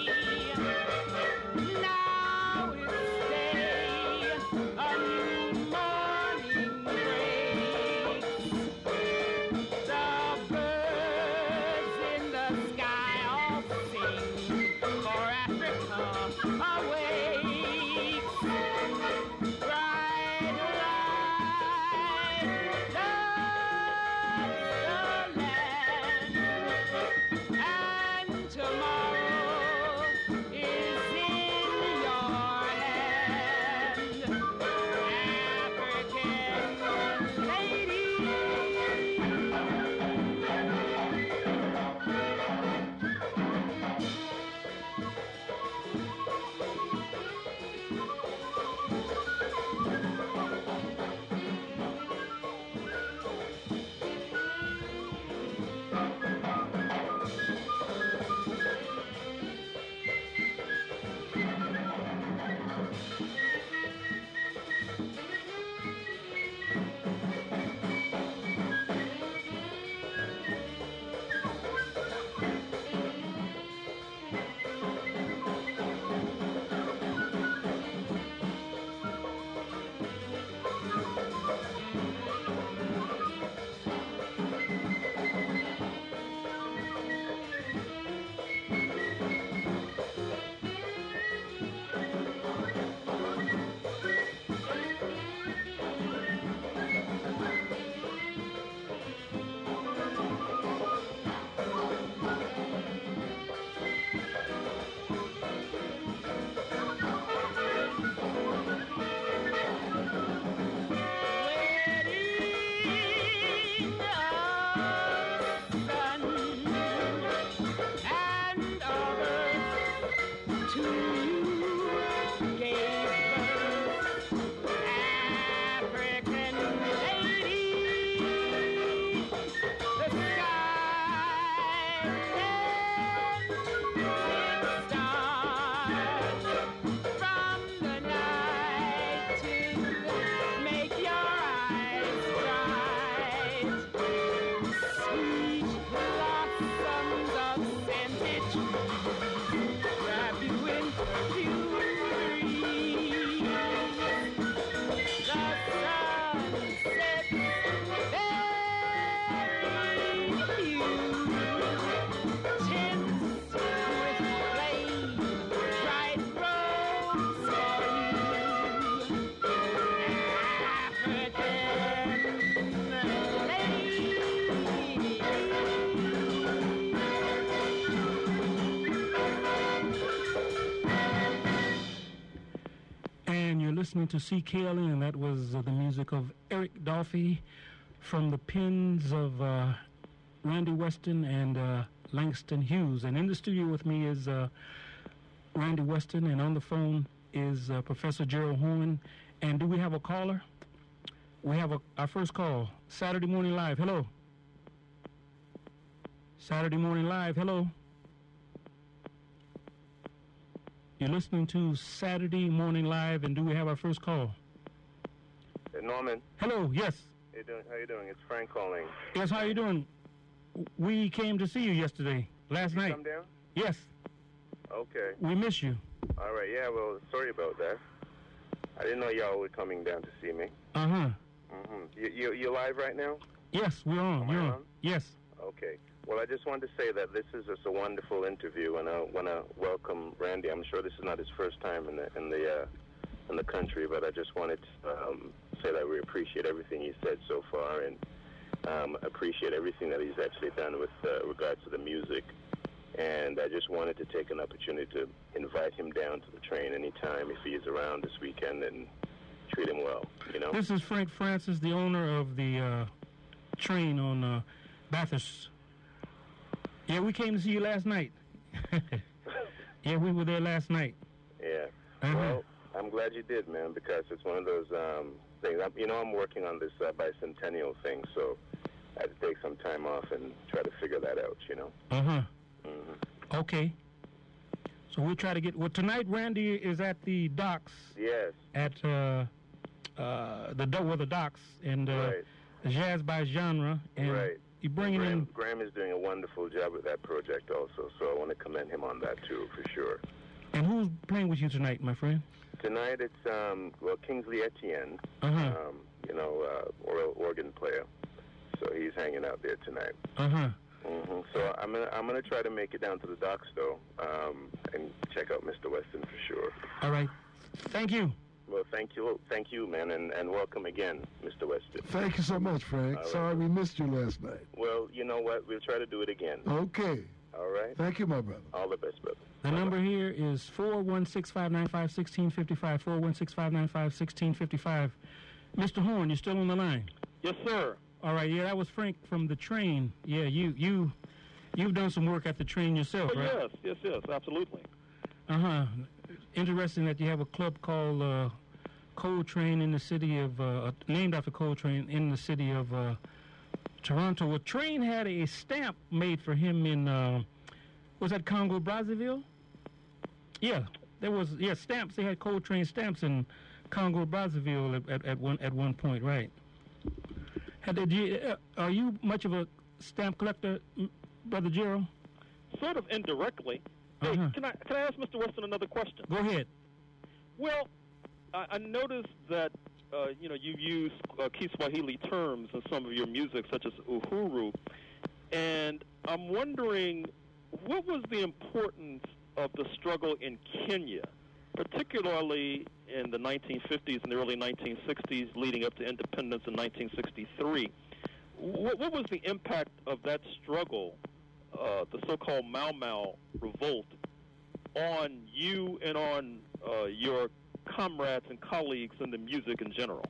Now it's day, a new morning breaks. The birds in the sky all sing, for Africa awakes. Bright light floods the land, and tomorrow is in your hand, African lady. Wedding of sun and of earth to you gave birth, African lady. The sky sends its stars from the night to make your eyes bright. Sweet blossoms of scented trees wrap you in perfume breeze. The sun sets very huge, tints with flame, bright rose for you, African lady. And you're listening to C K L N, and that was uh, the music of Eric Dolphy from the pens of uh, Randy Weston and uh, Langston Hughes. And in the studio with me is uh, Randy Weston, and on the phone is uh, Professor Gerald Horn. And do we have a caller? We have a, our first call, Saturday Morning Live. Hello. Saturday Morning Live. Hello. You're listening to Saturday Morning Live, and do we have our first call? Uh, Norman, Hello. Yes. it's doing? How you doing? It's Frank calling. Yes, how you doing? We came to see you yesterday, last Did you night. come down? Yes, Okay. we miss you. All right. Yeah. Well, sorry about that. I didn't know y'all were coming down to see me. Uh-huh. Mm-hmm. You you you live right now? Yes, we're on. Am You're I on. on? Yes. Okay. Well, I just wanted to say that this is just a wonderful interview, and I want to welcome Randy. I'm sure this is not his first time in the in the uh, in the country, but I just wanted to um, say that we appreciate everything he said so far, and um, appreciate everything that he's actually done with uh, regards to the music. And I just wanted to take an opportunity to invite him down to the train anytime if he is around this weekend, and treat him well. You know. This is Frank Francis, the owner of the uh, train on uh, Bathurst. Yeah, we came to see you last night. Yeah, we were there last night. Yeah. Uh-huh. Well, I'm glad you did, man, because it's one of those um, things. I'm, you know, I'm working on this uh, bicentennial thing, so I had to take some time off and try to figure that out, you know. Uh-huh. Mm-hmm. Okay. So we'll try to get... Well, tonight, Randy is at the docks. Yes. At uh, uh, the do- well, the docks and uh, Right. Jazz by Genre. And Right. you bringing Graham, in... Graham is doing a wonderful job with that project also, so I want to commend him on that, too, for sure. And who's playing with you tonight, my friend? Tonight it's, um, well, Kingsley Etienne, Uh-huh. um, you know, uh, oral organ player. So he's hanging out there tonight. Uh-huh. hmm So I'm gonna I'm gonna try to make it down to the docks though, um, and check out Mister Weston for sure. All right. Thank you. Well, thank you, thank you, man, and, and welcome again, Mister Weston. Thank you so much, Frank. All right. Sorry we missed you last night. Well, you know what? We'll try to do it again. Okay. All right. Thank you, my brother. All the best, brother. The number here is four one six, five nine five, one six five five, four one six, five nine five, one six five five. Mister Horn, you're still on the line? Yes, sir. All right, yeah, that was Frank from the train. Yeah, you, you, you've done some work at the train yourself, Oh, right? yes, yes, yes, absolutely. Uh-huh. Interesting that you have a club called uh, Coltrane in the city of, uh, named after Coltrane in the city of uh, Toronto. Well, Train had a stamp made for him in, uh, was that Congo, Brazzaville? Yeah, there was, yeah, stamps. They had Coltrane stamps in Congo, Brazzaville at, at, at, one, at one point, right? Had, did you, uh, are you much of a stamp collector, m- Brother Jero? Sort of indirectly. Hey, Uh-huh. can I can I ask Mister Weston another question? Go ahead. Well, I, I noticed that uh, you know you use uh, Kiswahili terms in some of your music, such as uhuru, and I'm wondering what was the importance of the struggle in Kenya, particularly in the nineteen fifties and the early nineteen sixties, leading up to independence in nineteen sixty-three. What, what was the impact of that struggle, uh, the so-called Mau Mau revolt, on you and on uh, your comrades and colleagues in the music in general?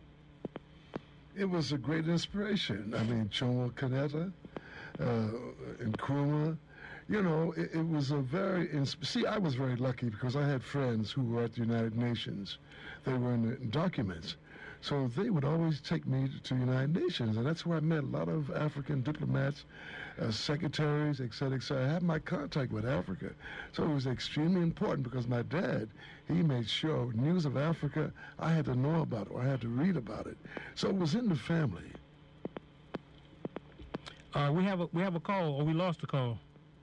It was a great inspiration. I mean, Jomo Kenyatta, uh, Nkrumah, you know, it, it was a very, ins- see, I was very lucky because I had friends who were at the United Nations. They were in the documents. So they would always take me to the United Nations, and that's where I met a lot of African diplomats, uh, secretaries, et cetera, et cetera. I had my contact with Africa. So it was extremely important because my dad, he made sure news of Africa, I had to know about it, or I had to read about it. So it was in the family. Uh, we have a we have a call, or we lost a call.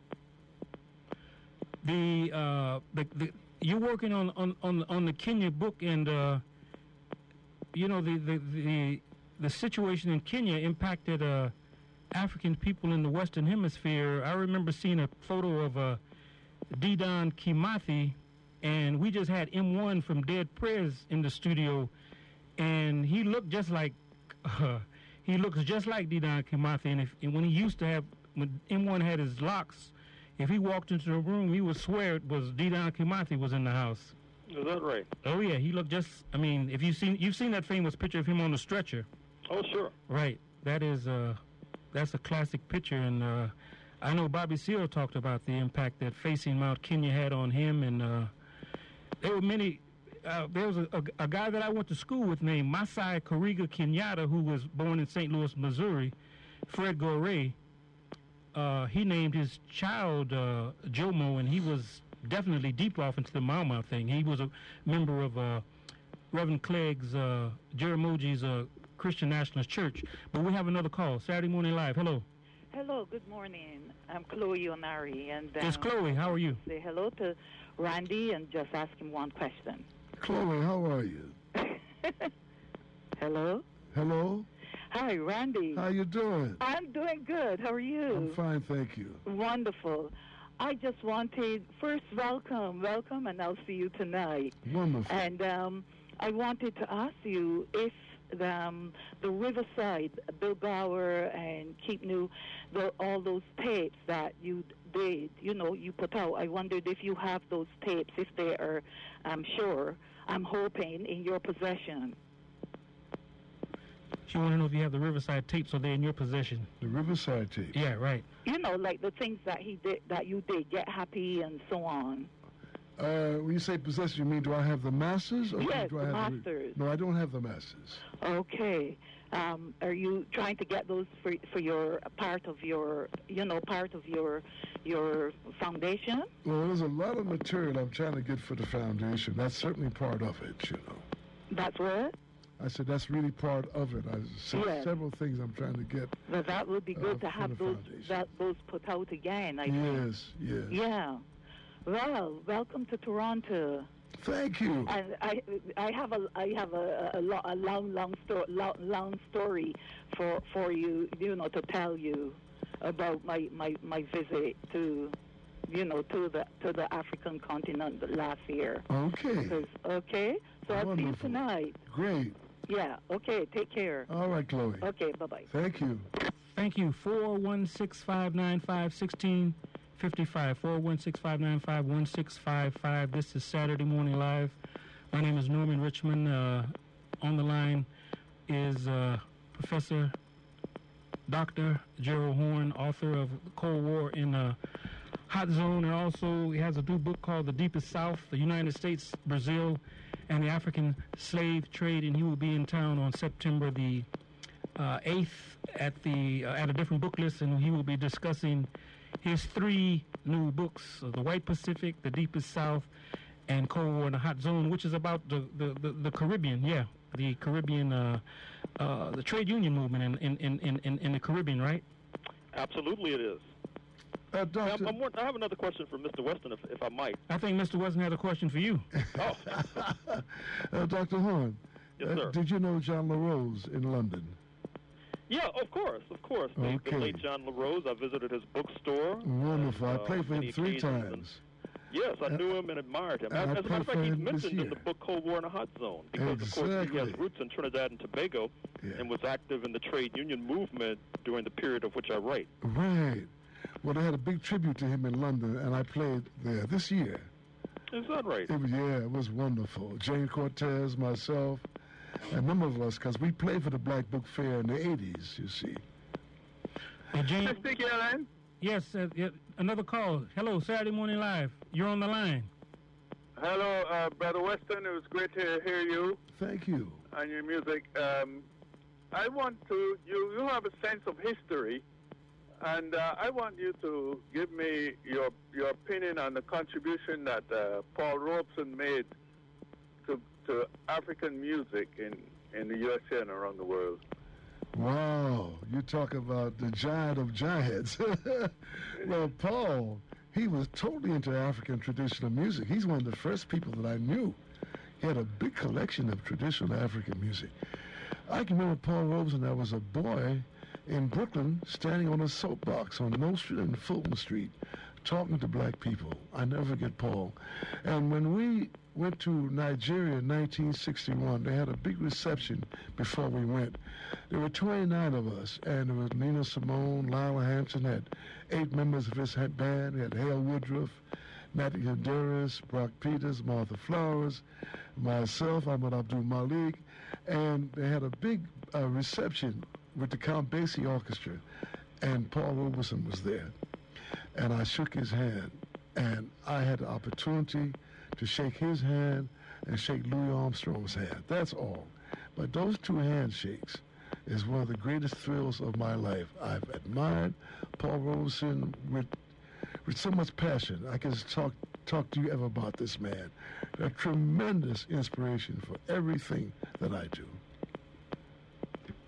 The uh, the, the you're working on on on, on the Kenya book, and uh, you know the, the the the situation in Kenya impacted uh, African people in the Western Hemisphere. I remember seeing a photo of uh, Dedan Kimathi, and we just had M one from Dead Prez in the studio, and he looked just like. Uh, He looks just like Dedan Kimathi, and, if, and when he used to have, when M one had his locks, if he walked into the room, he would swear it was Dedan Kimathi was in the house. Is that right? Oh yeah, he looked just. I mean, if you've seen you've seen that famous picture of him on the stretcher, Oh, sure. right? That is uh, that's a classic picture, and uh, I know Bobby Seale talked about the impact that facing Mount Kenya had on him, and uh, there were many. Uh, there was a, a, a guy that I went to school with named Masai Kariga Kenyatta, who was born in Saint Louis, Missouri. Fred Gore. Uh, he named his child uh, Jomo, and he was definitely deep off into the Mau Mau thing. He was a member of uh, Reverend Clegg's, uh, Jaramogi's uh, Christian Nationalist Church. But we have another call. Saturday Morning Live. Hello. Hello, good morning. I'm Chloe Onari, and Yes, um, Chloe. How are you? say hello to Randy and just ask him one question. Chloe, how are you? Hello? Hello? Hi, Randy. How you doing? I'm doing good. How are you? I'm fine, thank you. Wonderful. I just wanted, first, welcome, welcome, and I'll see you tonight. Wonderful. And um, I wanted to ask you if the, um, the Riverside, Bill Gower and Keep New, the, all those tapes that you did, you know, you put out, I wondered if you have those tapes, if they are, I'm sure, I'm hoping, in your possession. She want to know if you have the Riverside tapes, so they're in your possession. The Riverside tape. Yeah, right. You know, like the things that he did, that you did, Get Happy and so on. Uh, when you say possession, you mean do I have the masters? Or Yes, do I the have masters. No, I don't have the masters. Okay. Um, are you trying to get those for for your part of your, you know, part of your your foundation? Well, there's a lot of material I'm trying to get for the foundation. That's certainly part of it, you know. That's what? I said that's really part of it. I said Yes. several things I'm trying to get. Well, that would be good Uh, to for have the those foundation. that those put out again. I think. Yes, yes. Yeah. Well, welcome to Toronto. Thank you. And I, I have a, I have a, a, lo- a long, long, sto- long, long story for, for you, you know, to tell you about my, my, my visit to, you know, to the, to the African continent last year. Okay. Because, okay, so I'll see you Wonderful. tonight. Great. Yeah. Okay. Take care. All right, Chloe. Okay. Bye bye. Thank you. Thank you. four one six, five nine five, one six five five. four one six, five nine five, one six five five. This is Saturday Morning Live. My name is Norman Richmond. Uh, on the line is uh, Professor Doctor Gerald Horn, author of Cold War in a Hot Zone, and also he has a new book called The Deepest South, the United States, Brazil, and the African Slave Trade, and he will be in town on September the uh, eighth at the uh, at a different book list, and he will be discussing his three new books, uh, The White Pacific, The Deepest South, and Cold War in the Hot Zone, which is about the, the, the, the Caribbean, yeah, the Caribbean, uh, uh, the trade union movement in, in, in, in, in the Caribbean, right? Absolutely, it is. Uh, I'm, doctor, I'm, I have another question for Mister Weston, if, if I might. I think Mister Weston had a question for you. Oh, uh, Doctor Horn, yes, uh, sir. did you know John LaRose in London? Yeah, of course, of course. The, Okay. the late John LaRose. I visited his bookstore. Wonderful. I and, uh, played for many him three occasions, and- times. Yes, I knew him and admired him. and I As, as a matter of played fact, for he's him this mentioned in year. the book Cold War in a Hot Zone because, of course, he has Exactly. roots in Trinidad and Tobago Yeah. and was active in the trade union movement during the period of which I write. Right. Well, they had a big tribute to him in London, and I played there this year. Is that right? It was, yeah, it was wonderful. Jane Cortez, myself, a number of us, because we played for the Black Book Fair in the eighties, you see. Uh, James, Mister Allen, yes, uh, yeah, another call. Hello, Saturday Morning Live. You're on the line. hello, uh, Brother Weston. It was great to hear you Thank you. and your music. Um, I want to, you, you have a sense of history, and uh, I want you to give me your your opinion on the contribution that uh, Paul Robeson made to, to African music in, in the U S A and around the world. Wow, you talk about the giant of giants. Well, Paul, he was totally into African traditional music. He's one of the first people that I knew. He had a big collection of traditional African music. I can remember Paul Robeson. I was a boy in Brooklyn standing on a soapbox on Mill Street and Fulton Street talking to black people. I never forget Paul. And when we went to Nigeria in nineteen sixty-one, they had a big reception before we went. There were twenty-nine of us, and there was Nina Simone, Lila Hampton, had eight members of his head band. We had Hale Woodruff, Matthew Hunderis, Brock Peters, Martha Flowers, myself, Ahmad Abdul Malik, and they had a big uh, reception with the Count Basie Orchestra, and Paul Robeson was there. And I shook his hand, and I had the opportunity to shake his hand and shake Louis Armstrong's hand. That's all. But those two handshakes is one of the greatest thrills of my life. I've admired Paul Robeson with with so much passion. I can just talk talk to you ever about this man. A tremendous inspiration for everything that I do.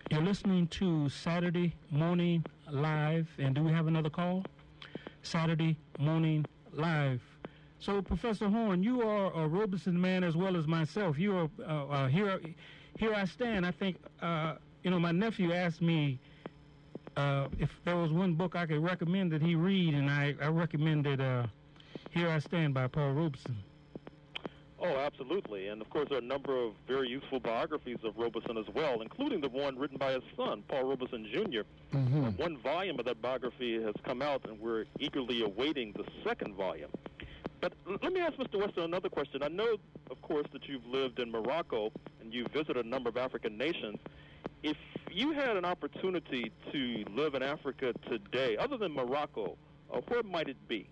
You're listening to Saturday Morning Live, and do we have another call? Saturday Morning Live. So, Professor Horn, you are a Robeson man as well as myself. You are uh, uh, here. Here I stand. I think uh, you know. My nephew asked me uh, if there was one book I could recommend that he read, and I, I recommended uh, "Here I Stand" by Paul Robeson. Oh, absolutely. And, of course, there are a number of very useful biographies of Robeson as well, including the one written by his son, Paul Robeson Junior Mm-hmm. Uh, one volume of that biography has come out, and we're eagerly awaiting the second volume. But l- let me ask Mister Weston another question. I know, of course, that you've lived in Morocco and you've visited a number of African nations. If you had an opportunity to live in Africa today, other than Morocco, uh, where might it be?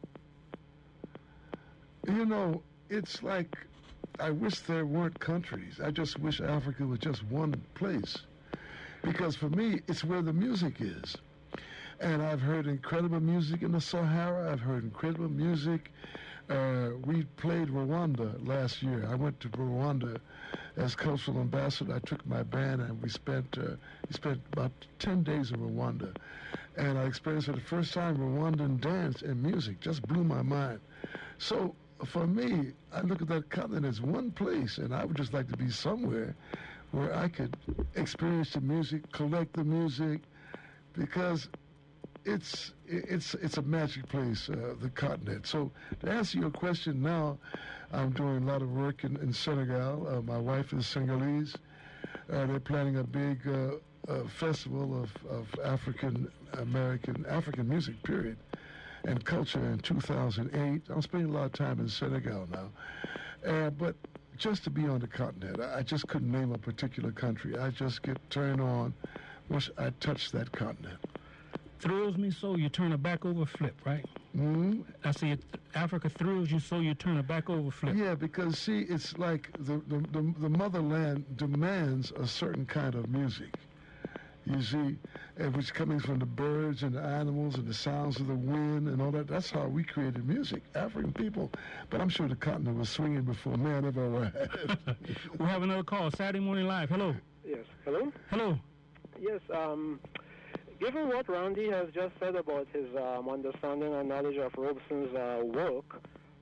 You know, it's like I wish there weren't countries. I just wish Africa was just one place. Because for me, it's where the music is. And I've heard incredible music in the Sahara. I've heard incredible music. Uh, we played Rwanda last year. I went to Rwanda as cultural ambassador. I took my band and we spent uh, we spent about ten days in Rwanda. And I experienced for the first time Rwandan dance and music. Just blew my mind. So for me, I look at that continent as one place, and I would just like to be somewhere where I could experience the music, collect the music, because it's it's it's a magic place, uh, the continent. So to answer your question now, I'm doing a lot of work in, in Senegal. Uh, my wife is Senegalese. Uh, they're planning a big uh, uh, festival of, of African American African music, period, and culture in two thousand eight. I'm spending a lot of time in Senegal now. Uh, but just to be on the continent, I, I just couldn't name a particular country. I just get turned on once I touch that continent. Thrills me so you turn a back over flip, right? Mm-hmm. I see it. Africa thrills you so you turn a back over flip. Yeah, because see, it's like the, the, the, the motherland demands a certain kind of music. You see, and which coming from the birds and the animals and the sounds of the wind and all that. That's how we created music, African people. But I'm sure the continent was swinging before man ever arrived. We have another call. Saturday Morning Live. Hello. Yes, hello? Hello. Yes, um, given what Randy has just said about his um, understanding and knowledge of Robeson's uh, work,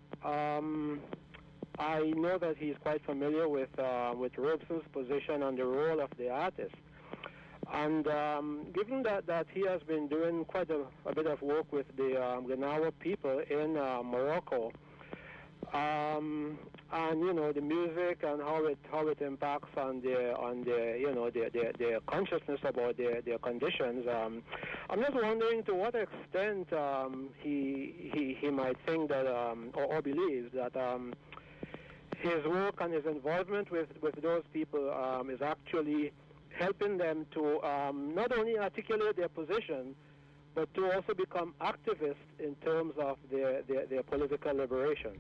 um, I know that he's quite familiar with, uh, with Robeson's position and the role of the artist. And um, given that, that he has been doing quite a, a bit of work with the um, Gnawa people in uh, Morocco, um, and you know the music and how it how it impacts on their on their you know their their, their consciousness about their, their conditions. Um, I'm just wondering to what extent um, he he he might think that um, or, or believes that um, his work and his involvement with with those people um, is actually helping them to um, not only articulate their position, but to also become activists in terms of their, their, their political liberation.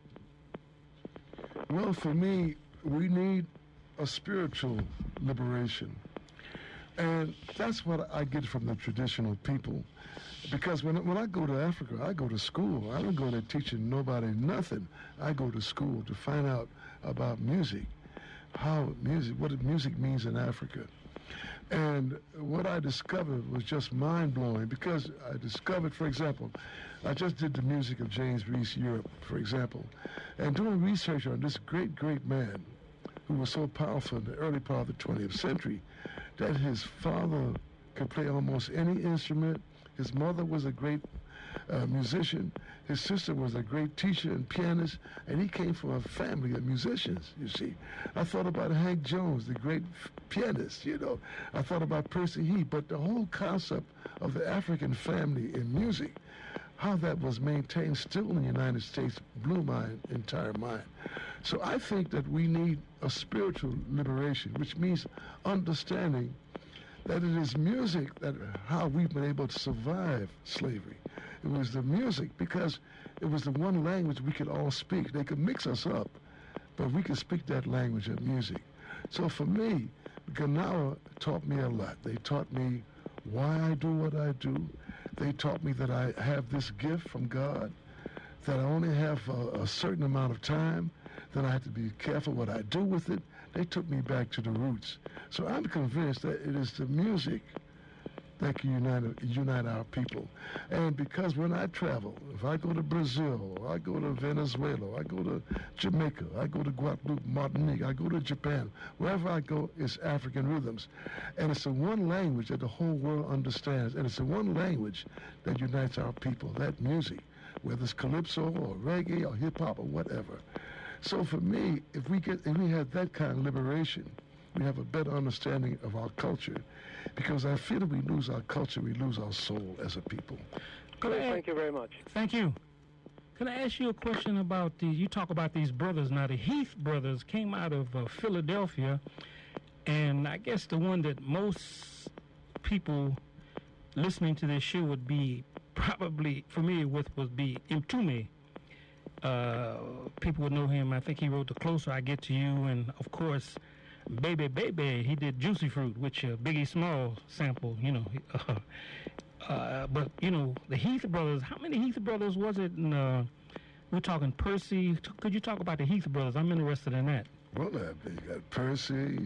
Well, for me, we need a spiritual liberation. And that's what I get from the traditional people. Because when, when I go to Africa, I go to school. I don't go there teaching nobody nothing. I go to school to find out about music. How music, what music means in Africa. And what I discovered was just mind-blowing because I discovered, for example, I just did the music of James Reese Europe, for example, and doing research on this great, great man who was so powerful in the early part of the twentieth century that his father could play almost any instrument. His mother was a great uh, musician. His sister was a great teacher and pianist, and he came from a family of musicians, you see. I thought about Hank Jones, the great f- pianist, you know. I thought about Percy Heath, but the whole concept of the African family in music, how that was maintained still in the United States, blew my entire mind. So I think that we need a spiritual liberation, which means understanding that it is music that how we've been able to survive slavery. It was the music because it was the one language we could all speak. They could mix us up, but we could speak that language of music. So for me, Gnawa taught me a lot. They taught me why I do what I do. They taught me that I have this gift from God, that I only have a, a certain amount of time, that I have to be careful what I do with it, They took me back to the roots. So I'm convinced that it is the music that can unite, unite our people. And because when I travel, if I go to Brazil, or I go to Venezuela, or I go to Jamaica, I go to Guadeloupe, Martinique, I go to Japan, wherever I go, it's African rhythms. And it's the one language that the whole world understands. And it's the one language that unites our people, that music, whether it's calypso or reggae or hip-hop or whatever. So for me, if we get, if we have that kind of liberation, we have a better understanding of our culture, because I feel if we lose our culture, we lose our soul as a people. Okay, thank you very much. Thank you. Can I ask you a question about the, you talk about these brothers. Now, the Heath brothers came out of uh, Philadelphia, and I guess the one that most people listening to this show would be probably familiar with would be Mtume. Uh, people would know him. I think he wrote The Closer I Get to You, and of course, Baby Baby, he did Juicy Fruit, which uh, Biggie Small sample, you know. Uh, uh, but, you know, the Heath brothers, how many Heath brothers was it? And, uh, we're talking Percy. Could you talk about the Heath brothers? I'm interested in that. Well, uh, you got Percy,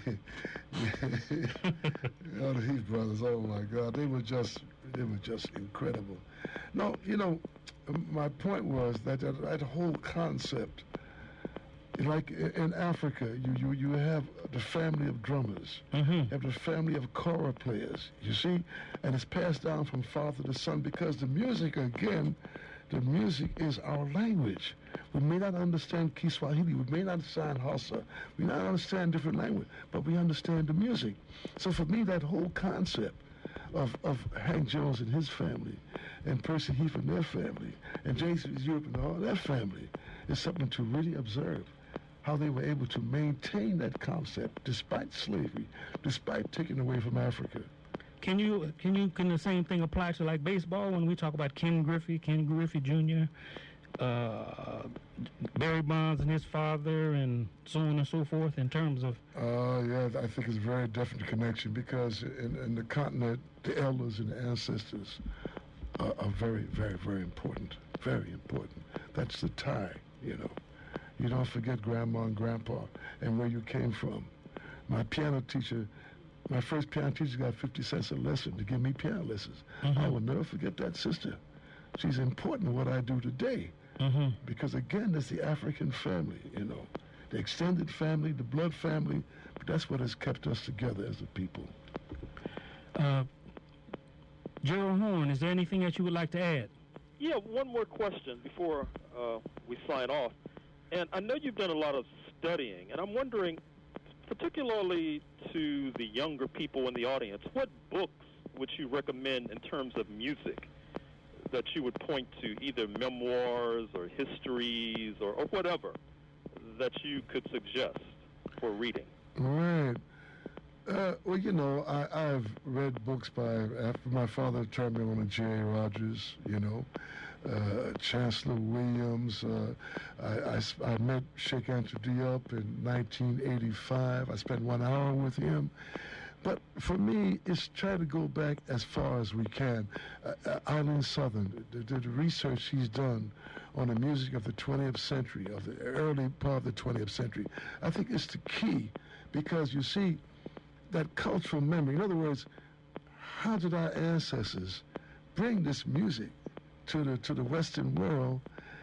all the Heath brothers. Oh my God, they were just, they were just incredible. No, you know, my point was that that, that whole concept, like in Africa, you you, you have the family of drummers, mm-hmm. you have the family of kora players. You see, and it's passed down from father to son because the music again. The music is our language. We may not understand Kiswahili, we may not understand Hausa, we may not understand different language, but we understand the music. So for me, that whole concept of, of Hank Jones and his family, and Percy Heath and their family, and Jason Europe and all their family, is something to really observe. How they were able to maintain that concept despite slavery, despite taking away from Africa. Can you can you can the same thing apply to like baseball when we talk about Ken Griffey, Ken Griffey Junior, uh, Barry Bonds and his father, and so on and so forth in terms of? Uh, yeah, I think it's a very different connection because in, in the continent, the elders and the ancestors are, are very, very, very important. Very important. That's the tie, you know. You don't forget Grandma and Grandpa and where you came from. My piano teacher. My first piano teacher got fifty cents a lesson to give me piano lessons. Mm-hmm. I will never forget that sister. She's important in what I do today. Mm-hmm. Because again, it's the African family, you know. The extended family, the blood family, but that's what has kept us together as a people. Uh, Gerald Horn, is there anything that you would like to add? Yeah, one more question before uh, we sign off. And I know you've done a lot of studying, and I'm wondering, particularly to the younger people in the audience, what books would you recommend in terms of music that you would point to, either memoirs or histories or, or whatever, that you could suggest for reading? Right. Uh, well, you know, I, I've read books by, after my father turned me on to J A. Rogers, you know, uh, Chancellor Williams. Uh, I, I, I met Sheikh Anta Diop in nineteen eighty-five. I spent one hour with him. But for me, it's try to go back as far as we can. Uh, uh, Eileen Southern, the, the, the research he's done on the music of the twentieth century, of the early part of the twentieth century, I think it's the key because you see, that cultural memory. In other words, how did our ancestors bring this music to the to the Western world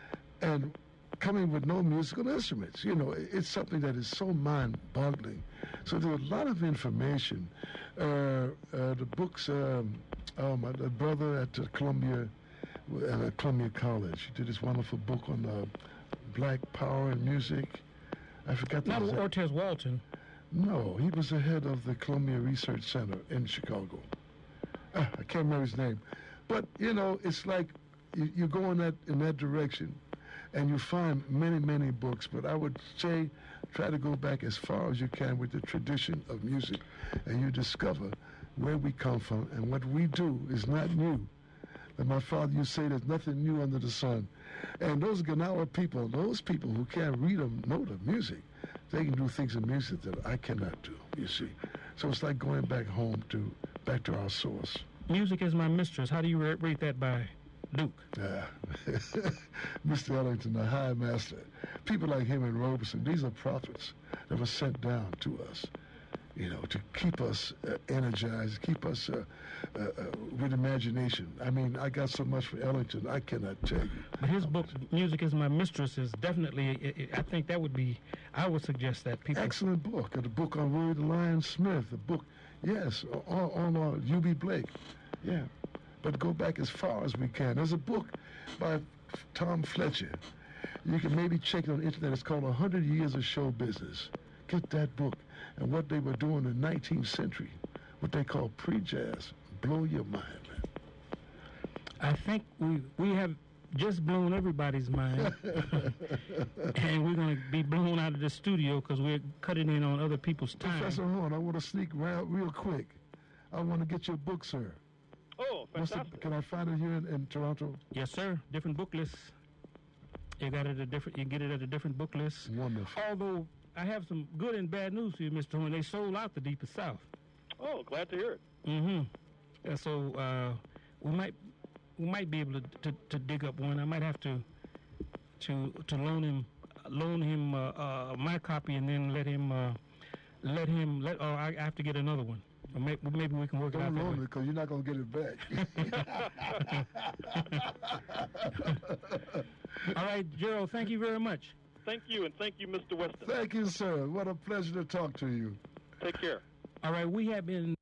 and coming with no musical instruments? You know, it's something that is so mind-boggling. So there's a lot of information. Uh, uh, the books, um, oh, my the brother at uh, Columbia, at Columbia College, he did this wonderful book on uh, Black Power and music. I forgot the Not exact- Ortez Walton. No, he was the head of the Columbia Research Center in Chicago. Ah, I can't remember his name. But, you know, it's like you, you go in that, in that direction and you find many, many books. But I would say try to go back as far as you can with the tradition of music and you discover where we come from and what we do is not new. And my father used to say there's nothing new under the sun. And those Ganawa people, those people who can't read or know the music, they can do things in music that I cannot do, you see. So it's like going back home to, back to our source. Music is my mistress. How do you ra- rate that by Duke. Yeah. Mister Ellington, the High Master. People like him and Robeson, these are prophets that were sent down to us, you know, to keep us uh, energized, keep us uh, uh, uh, with imagination. I mean, I got so much for Ellington, I cannot tell you. But his book, Music is My Mistress, is definitely, I- I think that would be, I would suggest that people... Excellent book. The book on Willie the Lion Smith, the book, yes, on, on uh, U B Blake. Yeah. But go back as far as we can. There's a book by Tom Fletcher. You can maybe check it on the internet. It's called one hundred Years of Show Business. Get that book. And what they were doing in the nineteenth century, what they call pre-jazz. Blow your mind, man. I think we we have just blown everybody's mind. And we're going to be blown out of the studio because we're cutting in on other people's time. Professor Horn, I want to sneak around real quick. I want to get your book, sir. Oh, What's the, fantastic. can I find it here in, in Toronto? Yes, sir. Different book lists. You got it at a different. You get it at a different book list. Wonderful. Although I have some good and bad news for you, Mister Horn. They sold out the Deepest South. Oh, glad to hear it. Mm-hmm. And so uh, we might we might be able to, to to dig up one. I might have to to to loan him loan him uh, uh, my copy and then let him uh, let him let. Or I have to get another one. Or maybe, maybe we can work it out Don't that loan way. it because you're not going to get it back. All right, Gerald. Thank you very much. Thank you, and thank you, Mister Weston. Thank you, sir. What a pleasure to talk to you. Take care. All right, we have been.